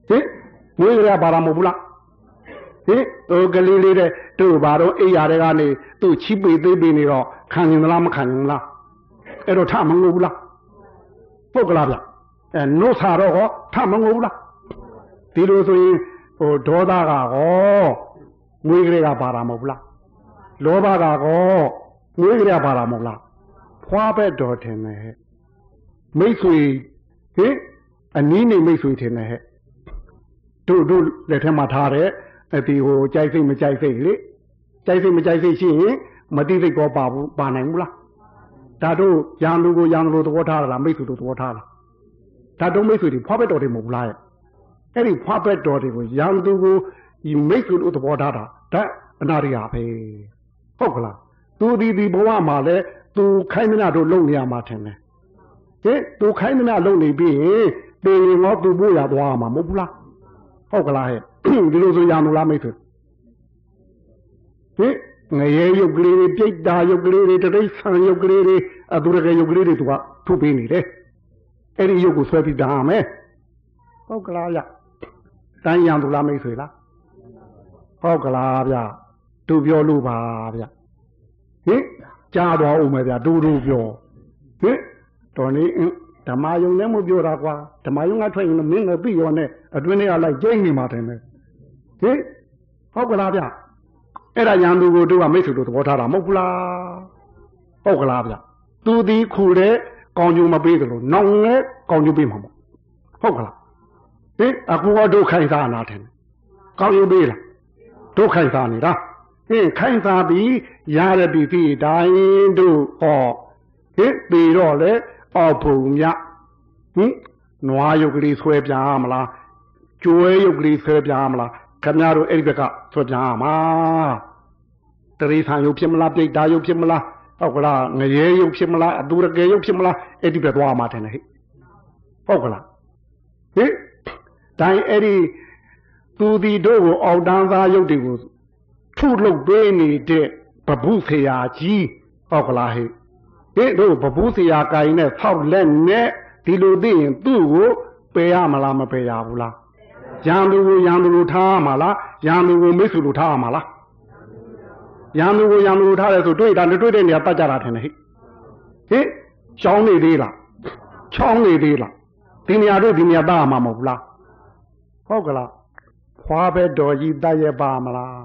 ဟင်မွေးကြပါတာမဟုတ်ဘူးလားဟင်ဟိုကလေးလေးတဲ့တို့ဘာတော့အိယာတွေကနေသူ့ချီးပေသေးပေနေတော့ခံရင်လားမခံရင်လားအဲ့တော့ထမငိုဘူးလားပုတ်ကလားဗျအဲနို့စာတော့ဟောထမငိုဘူးလားဒီလိုဆိုရင်ဟိုဒေါသကဟောမွေးကြကပါတာမဟုတ်ဘူးလားလောဘကဟောမွေးကြပါတာမဟုတ်လားဖွားပဲ့တော်တယ်နဲ့မိတ်ဆွေဟင်အနည်းနေမိတ်ဆွေတယ်နဲ့ဟဲ့တို့တို့လက်ထက်မှာထားတဲ့အဒီဟိုကြိုက်စိတ်မကြိုက်စိတ်လေကြိုက်စိတ်မကြိုက်စိတ်ရှိရင်မတိစိတ်ကောပါဘူးပါနိုင်ဘူးလားဒါတို့ရံလူကိုရံလူသဘောထားလားမိတ်ဆွေတို့သဘောထားလားဒါတို့မိတ်ဆွေတွေဖွားပဲ့တော်တယ်မဟုတ်လားအဲ့ဒီဖွားပဲ့တော်တွေကိုရံသူကိုဒီမိတ်ဆွေတို့သဘောထားတာဒါအနာရိယာပဲဟုတ်ကလားသူဒီဒီဘဝမှာလဲသူခိုင်းမနာတို့လုံနေရမှာထင်တယ်ဟင်သူခိုင်းမနာလုံနေပြီးရင်ပေရင်တော့သူပို့ရသွားမှာမဟုတ်ဘူးလားဟုတ်ကလားဟဲ့ဒီလိုဆိုရံလို့လားမိတ်ဆွေဟင်ငရဲရုပ်ကလေးတွေပြိတ္တာရုပ်ကလေးတွေတရိษံရုပ်ကလေးတွေအတူတကယ်ရုပ်ကလေးတွေသူကထုတ်ပေးနေတယ်အဲ့ဒီရုပ်ကိုဆွဲပြီးတာမယ်ဟုတ်ကလားဗျတိုင်းရံလို့လားမိတ်ဆွေလားဟုတ်ကလားဗျသူပြောလို့ပါဗျဟင်ကြားတော်ဦးမယ်ဗျဒူဒူပြောဟင်တော်နေဓမ္မယုံလည်းမပြောတာကွာဓမ္မယုံကထွက်ရင်မင်းလည်းပြီးရောနဲ့အတွင်းထဲကလိုက်ကျိန်းနေမှာတယ်ဟင်ဟုတ်ကလားဗျအဲ့ဒါရံသူကိုတို့ကမိတ်ဆွေတို့သဘောထားတာမဟုတ်ဘူးလားဟုတ်ကလားဗျသူဒီခုတဲ့ကောင်းကျိုးမပေးသလိုနောင်လည်းကောင်းကျိုးပေးမှာပေါ့ဟုတ်ကလားဟင်အခုကတို့ခိုင်စားနာတယ်ကောင်းကျိုးပေးလားတို့ခိုင်စားနေတာဟင်ခိုင်စားပြီးရတဲ့ပြည်ပြည်တိုင်းတို့ဟောဟင်ပြီးတော့လေအောက်ဘုံမြဟင်နွားရုပ်ကလေးဆွဲပြားမလားကျွဲရုပ်ကလေးဆွဲပြားမလားခင်ဗျားတို့အဲ့ဒီဘက်ကဆွဲပြားမှာတရိษံရုပ်ဖြစ်မလားပြိတ္တာရုပ်ဖြစ်မလားဟုတ်ကလားငရဲရုပ်ဖြစ်မလားအတူရကယ်ရုပ်ဖြစ်မလားအဲ့ဒီဘက်သွားမှာတယ်ဟဲ့ဟုတ်ကလားဟင်တိုင်းအဲ့ဒီသူဒီတို့ကိုအောက်တန်းသားရုပ်တွေကိုထုလုပ်ပေးနေတဲ့ဘဘုဆရာကြီးဟုတ်ကလားဟဲ့ဒီတို့ဘဘုဆရာကိုင်နဲ့ဆောက်လက်နဲ့ဒီလိုသိရင်သူ့ကိုပယ်ရမလားမပယ်ရဘူးလားရံသူကိုရံသူလိုထားမှာလားရံသူကိုမိတ်ဆွေလိုထားမှာလားရံသူကိုရံသူလိုထားတယ်ဆိုတွေ့တာတွေ့တဲ့နေရာပတ်ကြတာထင်တယ်ဟဲ့ဟင်ချောင်းနေသေးလားချောင်းနေသေးလားဒီနေရာတို့ဒီနေရာသားမှာမဟုတ်ဘူးလားဟုတ်ကလားဖွာပဲတော်ကြီးတတ်ရပါမလား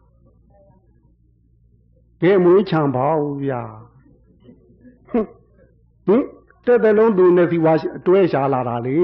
ကဲမွေးချံပါဦးဗျာဟင်တဲ့တဲ့လုံးသူနဲ့စီဝါတွဲရှာလာတာလေ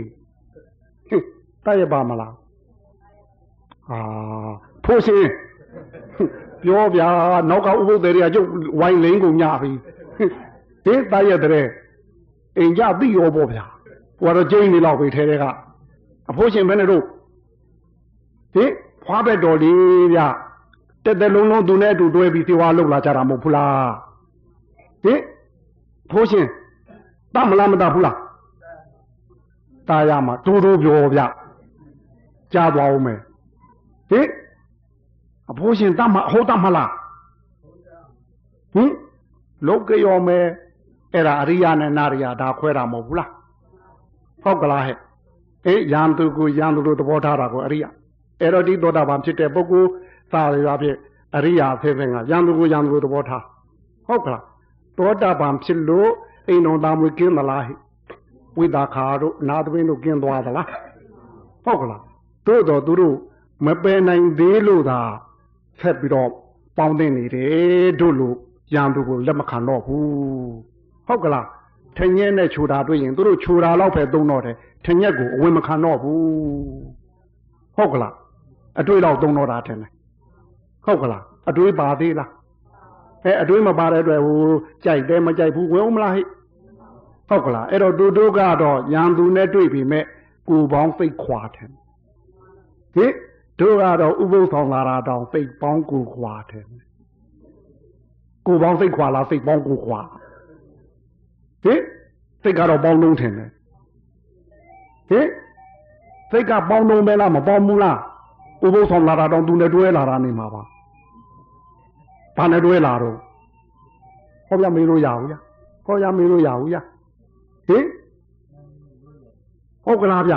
တတ်ရပါမလားအာဖို့ရှင်ပြောဗျာနောက်ကဥပုသ်တွေကကျုပ်ဝိုင်းလင်းကုန်ညပြီဟင်တတ်ရတဲ့အိမ်ကြသိရောပေါ့ဗျာဟိုကတော့ကျင်းနေတော့ပြီထဲထဲကအဖို့ရှင်ဘယ်နဲ့တို့ဟင်ဖွားပဲတော်လေးဗျတက်တဲ့လုံးလုံးသူနဲ့အတူတွဲပြီးစီဝါလောက်လာကြတာမဟုတ်ဘူးလားဟင်ဖိုးရှင်တတ်မလားမတတ်ဘူးလားตายရမှာတိုးတိုးပြောဗျကြားသွားအောင်မယ်ဟင်အဖိုးရှင်တတ်မှာအဟုတ်တတ်မလားဟင်လောကရောမယ်အဲ့ဒါအရိယာနဲ့နာရိယာဒါခွဲတာမဟုတ်ဘူးလားဟုတ်ကလားဟဲ့အေးရံသူကိုရံသူတို့သဘောထားတာကိုအရိယာအဲ့တော့ဒီသောတာပန်ဖြစ်တဲ့ပုဂ္ဂိုလ်သာရရာဖြစ်အရိယာဖြစ်တဲ့ကရံသူကိုရံသူတို့သဘောထားဟုတ်ကလားသောတာပန်ဖြစ်လို့အိမ်တော်သားမွေးကင်းသလားဟိဝိဒါခါတို့နာသမင်းတို့ကင်းသွားသလားဟုတ်ကလားတို့တော့သူတို့မပယ်နိုင်သေးလို့သာဆက်ပြီးတော့ပေါင်းတင်နေတယ်တို့လို့ရံသူကိုလက်မခံတော့ဘူးဟုတ်ကလားထညက်နဲ့ခြူတာတွေ့ရင်သူတို့ခြူတာလောက်ပဲသုံးတော့တယ်ထညက်ကိုအဝင်မခံတော့ဘူးဟုတ်ကလားအတွေ့တော့သုံးတော့တာထင်တယ်ဟုတ်ကလားအတွေ့ပါသေးလားအဲအတွေးမပါတဲ့အတွက်ဟိုကြိုက်တယ်မကြိုက်ဘူးဝင်အောင်မလားဟိဟုတ်ကလားအဲ့တော့တို့တို့ကတော့ရံသူနဲ့တွေ့ပြီမဲ့ကိုပေါင်းစိတ်ခွာတယ်ဟိတို့ကတော့ဥပုသ်ဆောင်လာတာတောင်စိတ်ပေါင်းကိုခွာတယ်ကိုပေါင်းစိတ်ခွာလားစိတ်ပေါင်းကိုခွာဟိစိတ်ကတော့ပေါင်းလုံးထင်တယ်ဟိစိတ်ကပေါင်းလုံးပဲလားမပေါင်းဘူးလားဥပုသ်ဆောင်လာတာတောင်သူနဲ့တွဲလာတာနေမှာပါဘာနဲ့တွဲလာတော့ဟောပြမေးလို့ရဘူးဗျဟောရမေးလို့ရဘူးဗျဟင်ဟုတ်ကလားဗျ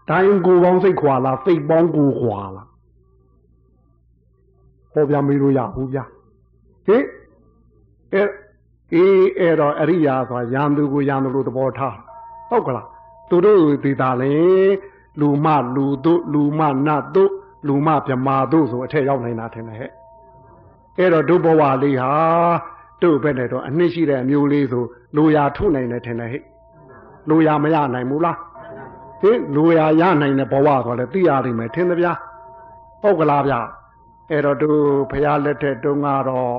တိုင်းကိုပေါင်းစိတ်ခွာလားစိတ်ပေါင်းကိုခွာလားဟောပြမေးလို့ရဘူးဗျာဟင်အဲအေးအဲ့တော့အရိယာဆိုတာယံသူကိုယံသူလို့သဘောထားဟုတ်ကလားသူတို့ဒီသားလေလူမလူတို့လူမနတ်တို့လူမမြမာတို့ဆိုအထက်ရောက်နေတာထင်တယ်ဟဲ့အဲ့တော့ဒုဘဝလေးဟာတို့ပဲနဲ့တော့အနှစ်ရှိတဲ့အမျိုးလေးဆိုလူရာထုတ်နိုင်တယ်ထင်တယ်ဟဲ့လူရာမရနိုင်ဘူးလားဟင်လူရာရနိုင်တဲ့ဘဝဆိုလဲသိရလိမ့်မယ်ထင်သဗျာဟုတ်ကလားဗျာအဲ့တော့တို့ဖရာလက်ထက်တုန်းကတော့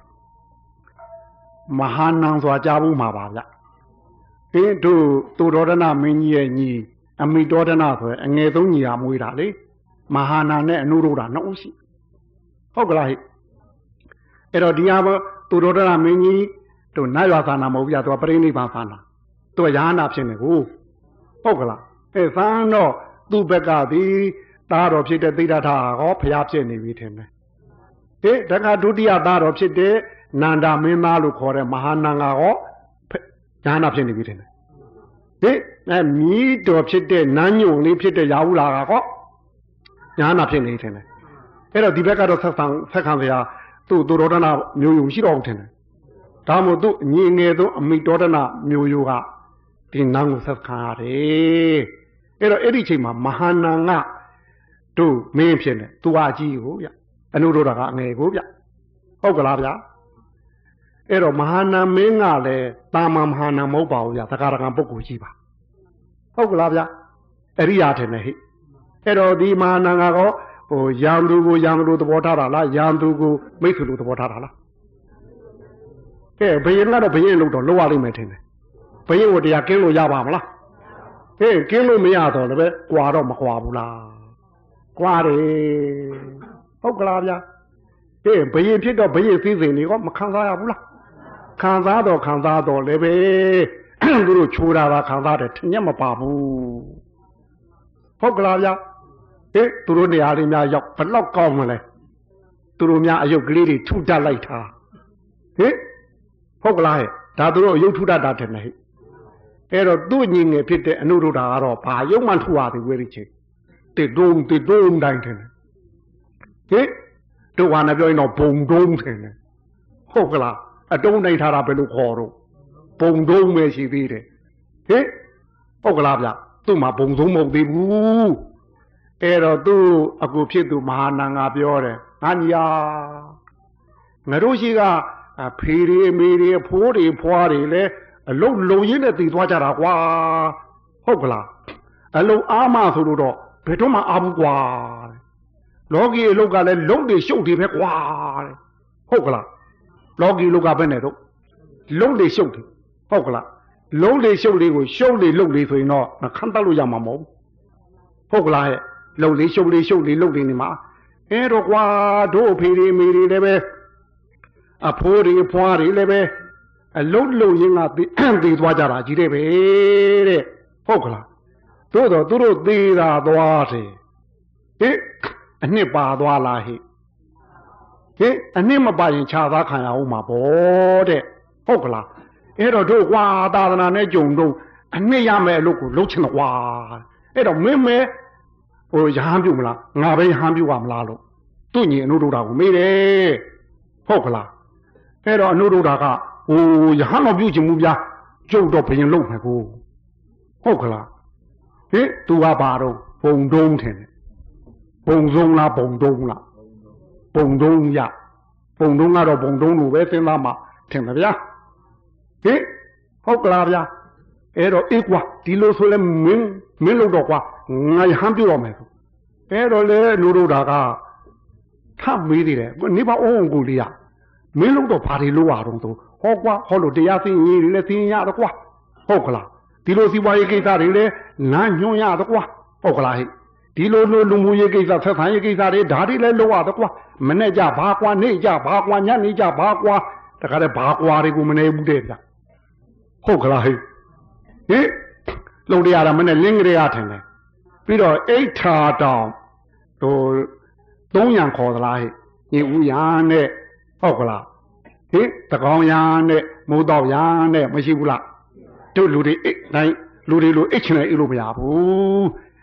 မဟာနံစွာကြားဘူးမှာပါဗျဟင်တို့သူတော်ဒနာမင်းကြီးရဲ့ညီအမိတော်ဒနာဆိုရင်အငယ်ဆုံးညီဟာမွေးတာလေမဟာနာနဲ့အနုရုဒ္ဓနှစ်ဦးရှိဟုတ်ကလားဟဲ့အဲ့တော့ဒီဟာသူတော်ဒနာမင်းကြီးတို့နတ်ရွာသာနာမဟုတ်ဗျာသူကပရိနိဗ္ဗာန်သာနာသူကယဟနာဖြစ်နေကိုဟုတ်ကလားအဲသံတော့သူ့ဘက်ကသည်သားတော်ဖြစ်တဲ့သိဒ္ဓထာဟောဖျားဖြစ်နေပြီထင်တယ်ဟဲ့တခါဒုတိယသားတော်ဖြစ်တဲ့နန္ဒမင်းသားလို့ခေါ်တဲ့မဟာနန္ဒဟောယဟနာဖြစ်နေပြီထင်တယ်ဟဲ့အဲမြီးတော်ဖြစ်တဲ့နန်းညုံလေးဖြစ်တဲ့ရာဟုလာကဟောယဟနာဖြစ်နေထင်တယ်အဲ့တော့ဒီဘက်ကတော့ဆက်ဆံဆက်ခံစရာသူ့သူတော်ဒနာမျိုးယုံရှိတော့ဘူးထင်တယ်ဒါမို့သူ့ညီငယ်ဆုံးအမိတော်ဒနာမျိုးယုံကဒီနန်းကိုဆက်ခံရတယ်အဲ့တော့အဲ့ဒီချိန်မှာမဟာနန္ဒတို့မင်းဖြစ်နေသူအကြီးကိုဗျအနုရုဒ္ဓကအငယ်ကိုဗျဟုတ်ကလားဗျအဲ့တော့မဟာနန္ဒမင်းကလည်းတာမန်မဟာနန္ဒမဟုတ်ပါဘူးဗျသက္ကာရကံပုဂ္ဂိုလ်ကြီးပါဟုတ်ကလားဗျအရိယာထင်တယ်ဟိအဲ့တော့ဒီမဟာနန္ဒကောဟိုယံသူကိုယံသူသဘောထားတာလားယံသူကိုမိတ်ဆွေလို့သဘောထားတာလားကဲဘယင်ကတော့ဘယင်လို့တော့လောက်ရလိမ့်မယ်ထင်တယ်ဘယင်ကိုတရားကင်းလို့ရပါမလားဟေးကင်းလို့မရတော့လည်းပဲကွာတော့မကွာဘူးလားကွာတယ်ဟုတ်ကလားဗျဟေးဘယင်ဖြစ်တော့ဘယင်စည်းစိမ်တွေကမခံစားရဘူးလားခံစားတော့ခံစားတော့လည်းပဲသူတို့ချိုးတာကခံစားတယ်ထင်ရမပါဘူးဟုတ်ကလားဗျဟေးသူတို့နေရာလေးများရောက်ဘလောက်ကောင်းမလဲသူတို့များအယုတ်ကလေးတွေထုတတ်လိုက်တာဟေးဟုတ်ကလားဟဲ့ဒါသူတို့အယုတ်ထုတတ်တာတယ်ဟဲ့အဲ့တော့သူ့ညီငယ်ဖြစ်တဲ့အနုရုဒ္ဓကတော့ဘာယုံမှထုရသည်ဝေရီချင်းတေတုံးတေတုံးတိုင်းတယ်ဟေးတို့ဟာနဲ့ပြောရင်တော့ဘုံတုံးတယ်ဟုတ်ကလားအတုံးတိုင်းထားတာဘယ်လိုခေါ်တော့ဘုံတုံးပဲရှိသေးတယ်ဟေးဟုတ်ကလားဗျသူ့မှာဘုံဆုံးမဟုတ်သေးဘူးအဲ့တော့သူ့အကူဖြစ်သူမဟာနန္ဒပြောတယ်ငါညာငါတို့ရှိကဖေးရီမေရီဖိုးတွေဖွားတွေလဲအလုံးလုံရင်းနဲ့တည်သွားကြတာကွာဟုတ်ကလားအလုံးအားမဆိုလို့တော့ဘယ်တော့မှအားဘူးကွာလောကီအလုံးကလည်းလုံးတွေရှုပ်တွေပဲကွာဟုတ်ကလားလောကီလောကပဲနဲ့တော့လုံးတွေရှုပ်တယ်ဟုတ်ကလားလုံးတွေရှုပ်လေးကိုရှုပ်လေးလုံလေးဆိုရင်တော့ခန့်တက်လို့ရမှာမဟုတ်ဟုတ်ကလားဟဲ့လုံလေးရှုပ်လေးရှုပ်လေးလုံလေးနေမှာအဲတော့ကွာတို့အဖေတွေမေတွေလည်းပဲအဖိုးတွေဖွားတွေလည်းပဲအလုံးလုံရင်းကတည်သွားကြတာကြီးတယ်ပဲတဲ့ဟုတ်ကလားသို့တော့သူတို့သေးတာသွားတယ်ဟိအနှစ်ပါသွားလားဟိဟိအနှစ်မပါရင်ခြားသားခံရအောင်မှာပေါ့တဲ့ဟုတ်ကလားအဲ့တော့တို့ကွာသာသနာနဲ့ကြုံတော့အနှစ်ရမယ်အလုပ်ကိုလုပ်ချင်တော့ကွာအဲ့တော့မင်းမဲဟိုရဟန်းပြုမလားငါပဲရဟန်းပြုရမလားလို့သူ့ညီအနုဒ္ဓကိုမေးတယ်ဟုတ်ကလားအဲ့တော့အနုဒ္ဓကဟိုရဟန်းမပြုချင်ဘူးဗျာကျုပ်တော့ဘယင်လုံမယ်ကိုဟုတ်ကလားဟင်သူကဘာတော့ဘုံတုံးထင်တယ်ဘုံဆုံးလားဘုံတုံးလားဘုံတုံးရဘုံတုံးကတော့ဘုံတုံးလို့ပဲစဉ်းစားမှထင်တယ်ဗျာဟင်ဟုတ်ကလားဗျာအဲ့တော့အေးကွာဒီလိုဆိုလဲမင်းမင်းလို့တော့ကွာငါရဟန်းပြုတော့မယ်ဆိုအဲ့တော့လေလူတို့တာကထပ်မေးသေးတယ်နေပါအောင်ကိုလေးရမင်းလို့တော့ဘာတွေလို့ရတော့ဆိုဟောကွာဟောလို့တရားသိရင်လည်းသိရင်ရတော့ကွာဟုတ်ကလားဒီလိုစီးပွားရေးကိစ္စတွေလည်းနားညွှန်ရတော့ကွာဟုတ်ကလားဟဲ့ဒီလိုလိုလူမှုရေးကိစ္စဆက်ဆံရေးကိစ္စတွေဓာတ်တွေလည်းလို့ရတော့ကွာမနဲ့ကြဘာကွာနေကြဘာကွာညနေကြဘာကွာတခါတည်းဘာကွာတွေကိုမနေဘူးတဲ့ဗျဟုတ်ကလားဟဲ့ဟိလုံတရားတာမနဲ့လင်းကြရထင်တယ်ပြီးတော့အိဋ္ဌာတောင်ဟိုသုံးရံခေါ်သလားဟဲ့ညီဦးရနဲ့ဟုတ်ကလားဟိတကောင်ရနဲ့မိုးတော့ရနဲ့မရှိဘူးလားတို့လူတွေအိတ်တိုင်းလူတွေလိုအိတ်ချင်တယ်အိတ်လို့မရဘူး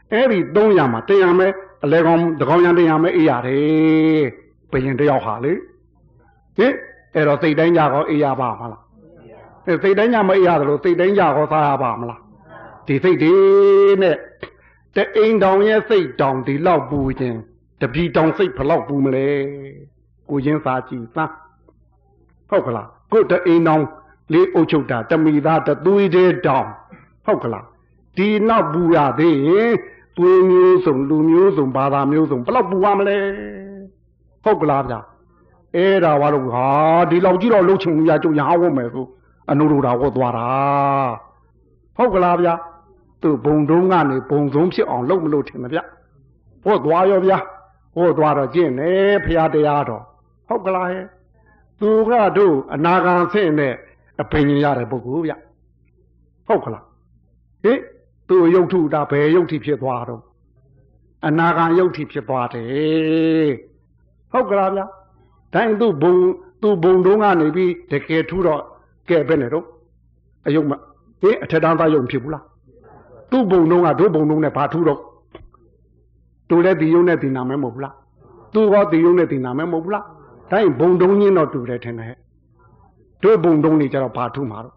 အဲ့ဒီသုံးရမှာတရားမဲအလဲကောင်တကောင်ရန်တရားမဲအေးရတယ်ဘယင်တယောက်ဟာလေဟင်အဲ့တော့စိတ်တိုင်းကြကောအေးရပါမလားအဲ့စိတ်တိုင်းကြမအေးရတယ်လို့စိတ်တိုင်းကြကောစားရပါမလားဒီစိတ်ဒီနဲ့တအိမ်တောင်ရဲ့စိတ်တောင်ဒီလောက်ပူခြင်းတပြီတောင်စိတ်ဘလောက်ပူမလဲကိုချင်းစားကြည့်သားဟုတ်ကလားကိုတအိမ်တောင်လေးအုပ်ချုပ်တာတမီသားတသွေးတဲ့တောင်ဟုတ်ကလားဒီနောက်ပူရသေးရင်သွေးမျိုးစုံလူမျိုးစုံဘာသာမျိုးစုံဘလောက်ပူရမလဲဟုတ်ကလားဗျာအဲ့ဒါဘာလို့ဟာဒီလောက်ကြီးတော့လှုပ်ချင်ရကြုံရဟောမယ်ဆိုအနုရူတာဟောသွားတာဟုတ်ကလားဗျာသူဘုံတုံးကနေဘုံဆုံးဖြစ်အောင်လုပ်မလို့ထင်မဗျဟောသွားရောဗျာဟောသွားတော့ကျင့်နေဖရာတရားတော်ဟုတ်ကလားဟဲ့သူကတို့အနာဂံဆင့်နဲ့အပင်ရတဲ့ပုဂ္ဂိုလ်ဗျဟုတ်ကလားဟင်သူရုပ်ထုတာဘယ်ရုပ်ထိဖြစ်သွားတော့အနာဂံရုပ်ထိဖြစ်သွားတယ်ဟုတ်ကလားဗျတိုင်းသူဘုံသူဘုံတုံးကနေပြီးတကယ်ထူတော့ကဲပဲနဲ့တော့အယုံမဟင်အထက်တန်းသားယုံဖြစ်ဘူးလားသူ့ဘုံတုံးကတို့ဘုံတုံးနဲ့ဘာထူတော့တို့လည်းဒီယုံနဲ့ဒီနာမဲမဟုတ်ဘူးလားသူကဒီယုံနဲ့ဒီနာမဲမဟုတ်ဘူးလားတိုင်းဘုံတုံးချင်းတော့တူတယ်ထင်တယ်တို့ဘုံတုံးနေကြတော့ဘာထူမှာတော့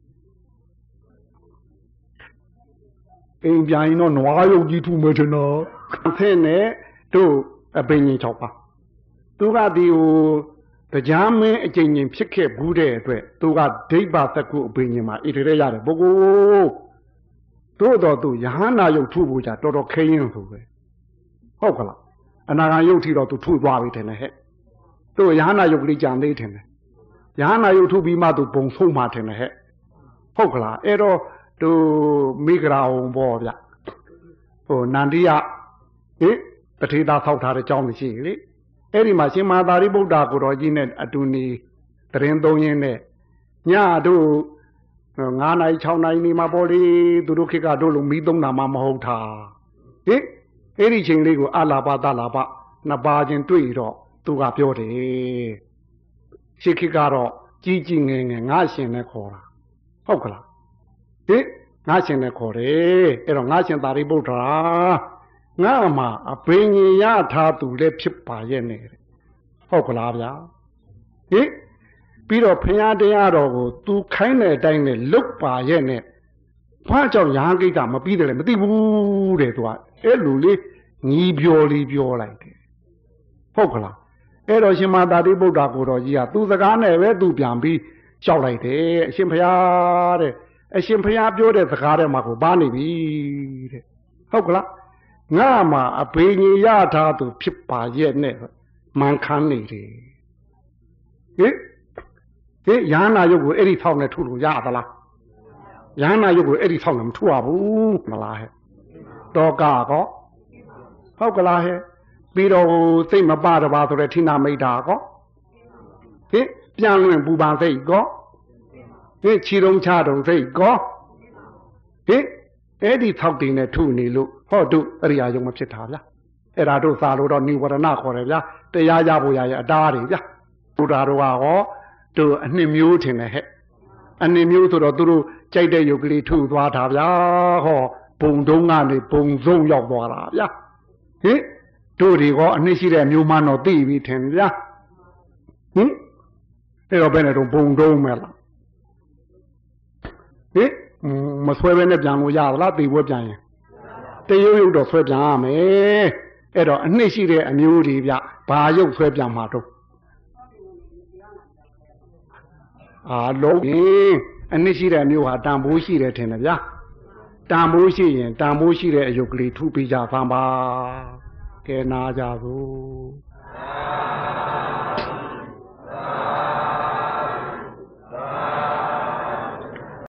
အိမ်ပြန်ရင်တော့နွားယုတ်ကြီးထူမယ်ထင်တော့ဆင်းနဲ့တို့အပင်ကြီး၆ပါးသူကဒီဟိုတရားမင်းအကျဉ်းချင်းဖြစ်ခဲ့ဘူးတဲ့အတွက်သူကဒိဋ္ဌာသက္ကုအပင်ကြီးမှာဣတိရရတယ်ပုဂ္ဂိုလ်တို့တော့သူယဟန္တာယုတ်ထုဖို့ကြတော်တော်ခဲရင်ဆိုပဲဟုတ်ကလားအနာဂံယုတ်ထီတော့သူထုသွားပြီထင်တယ်ဟဲ့သူယဟန္တာယုတ်ကလေးကြံသေးထင်တယ်ယဟန္တာယုတ်ထုပြီးမှသူဘုံဆုံးမှထင်တယ်ဟဲ့ဟုတ်ကလားအဲ့တော့သူမိဂရာအောင်ပေါ့ဗျဟိုနန္ဒီယဟင်တထေသာဆောက်ထားတဲ့ကျောင်းရှိလေအဲ့ဒီမှာရှင်မသာရိပုတ္တကိုတော်ကြီးနဲ့အတူနေတရင်သုံးရင်းနဲ့ညတို့ငါးနာရီ၆နာရီနေမှာပေါ့လေသူတို့ခေတ်ကတို့လိုမီးသုံးတာမှမဟုတ်တာဟင်အဲ့ဒီချိန်လေးကိုအလာပသလာပနှစ်ပါးချင်းတွေ့တော့သူကပြောတယ်ရှေ့ခေတ်ကတော့ကြီးကြီးငယ်ငယ်ငါရှင်နဲ့ခေါ်တာဟုတ်ကလားဟင်ငါရှင်နဲ့ခေါ်တယ်အဲ့တော့ငါရှင်သာရိပုတ္တရာငါမှာအပင်ကြီးရထားသူလည်းဖြစ်ပါရဲ့နဲ့ဟုတ်ကလားဗျာဟင်ပြီးတော့ဖရာတရားတော်ကိုသူခိုင်းတဲ့အတိုင်းနဲ့လုတ်ပါရဲ့နဲ့ဘာကြောင့်ရဟန်းကိစ္စမပြီးတယ်လဲမသိဘူးတဲ့သူကအဲ့လိုလေးညီပြောလေးပြောလိုက်တယ်ဟုတ်ကလားအဲ့တော့ရှင်မသာရိပုတ္တရာကိုတော်ကြီးကသူစကားနဲ့ပဲသူပြန်ပြီးလျှောက်လိုက်တယ်အရှင်ဖရာတဲ့အရှင်ဖရာပြောတဲ့စကားထဲမှာကိုပါနေပြီတဲ့ဟုတ်ကလားငါမှာအဘေကြီးရထားသူဖြစ်ပါရဲ့နဲ့မှန်ခမ်းနေတယ်ဟင်ဟင်ယန္နာယုတ်ကိုအဲ့ဒီထောက်နဲ့ထုလို့ရသလားယန္နာယုတ်ကိုအဲ့ဒီထောက်နဲ့မထုရဘူးမလားဟဲ့တောကကောဟုတ်ကလားဟဲ့ပြီးတော့စိတ်မပတပါဆိုတဲ့ဌိနမိတ်တာကောဟင်ပြန်လွင်ပူပန်စိတ်ကောဟင်ခြေတုံးချတုံစိတ်ကောဟင်အဲ့ဒီထောက်တင်နဲ့ထုနေလို့ဟောတို့အရိယာယုံမဖြစ်တာဗျာအဲ့ဒါတို့စာလို့တော့နိဝရဏခေါ်တယ်ဗျာတရားရဖို့ရရအတားတွေဗျာဘုရားတော်ကဟောတို့အနှစ်မျိုးထင်တယ်ဟဲ့အနှစ်မျိုးဆိုတော့သူတို့ကြိုက်တဲ့ယုတ်ကလေးထုသွားတာဗျာဟောဘုံတုံးကနေဘုံဆုံးရောက်သွားတာဗျာဟင်တို့ဒီကောအနှစ်ရှိတဲ့မျိုးမှန်းတော့သိပြီထင်ဗျာဟင်အဲ့တော့ဘယ်နဲ့တော့ဘုံတုံးမဲ့လားဟင်မဆွဲဘဲနဲ့ပြန်လို့ရသလားသိပွဲပြန်ရင်တရုပ်ရုပ်တော့ဆွဲပြန်ရမယ်အဲ့တော့အနှစ်ရှိတဲ့အမျိုးတွေဗျဘာရုပ်ဆွဲပြန်မှာတော့အာလုံးရင်အနှစ်ရှိတဲ့အမျိုးဟာတန်ဖိုးရှိတယ်ထင်တယ်ဗျာတန်ဖိုးရှိရင်တန်ဖိုးရှိတဲ့အယုတ်ကလေးထုပြီးကြဖမ်းပါကဲနာကြသို့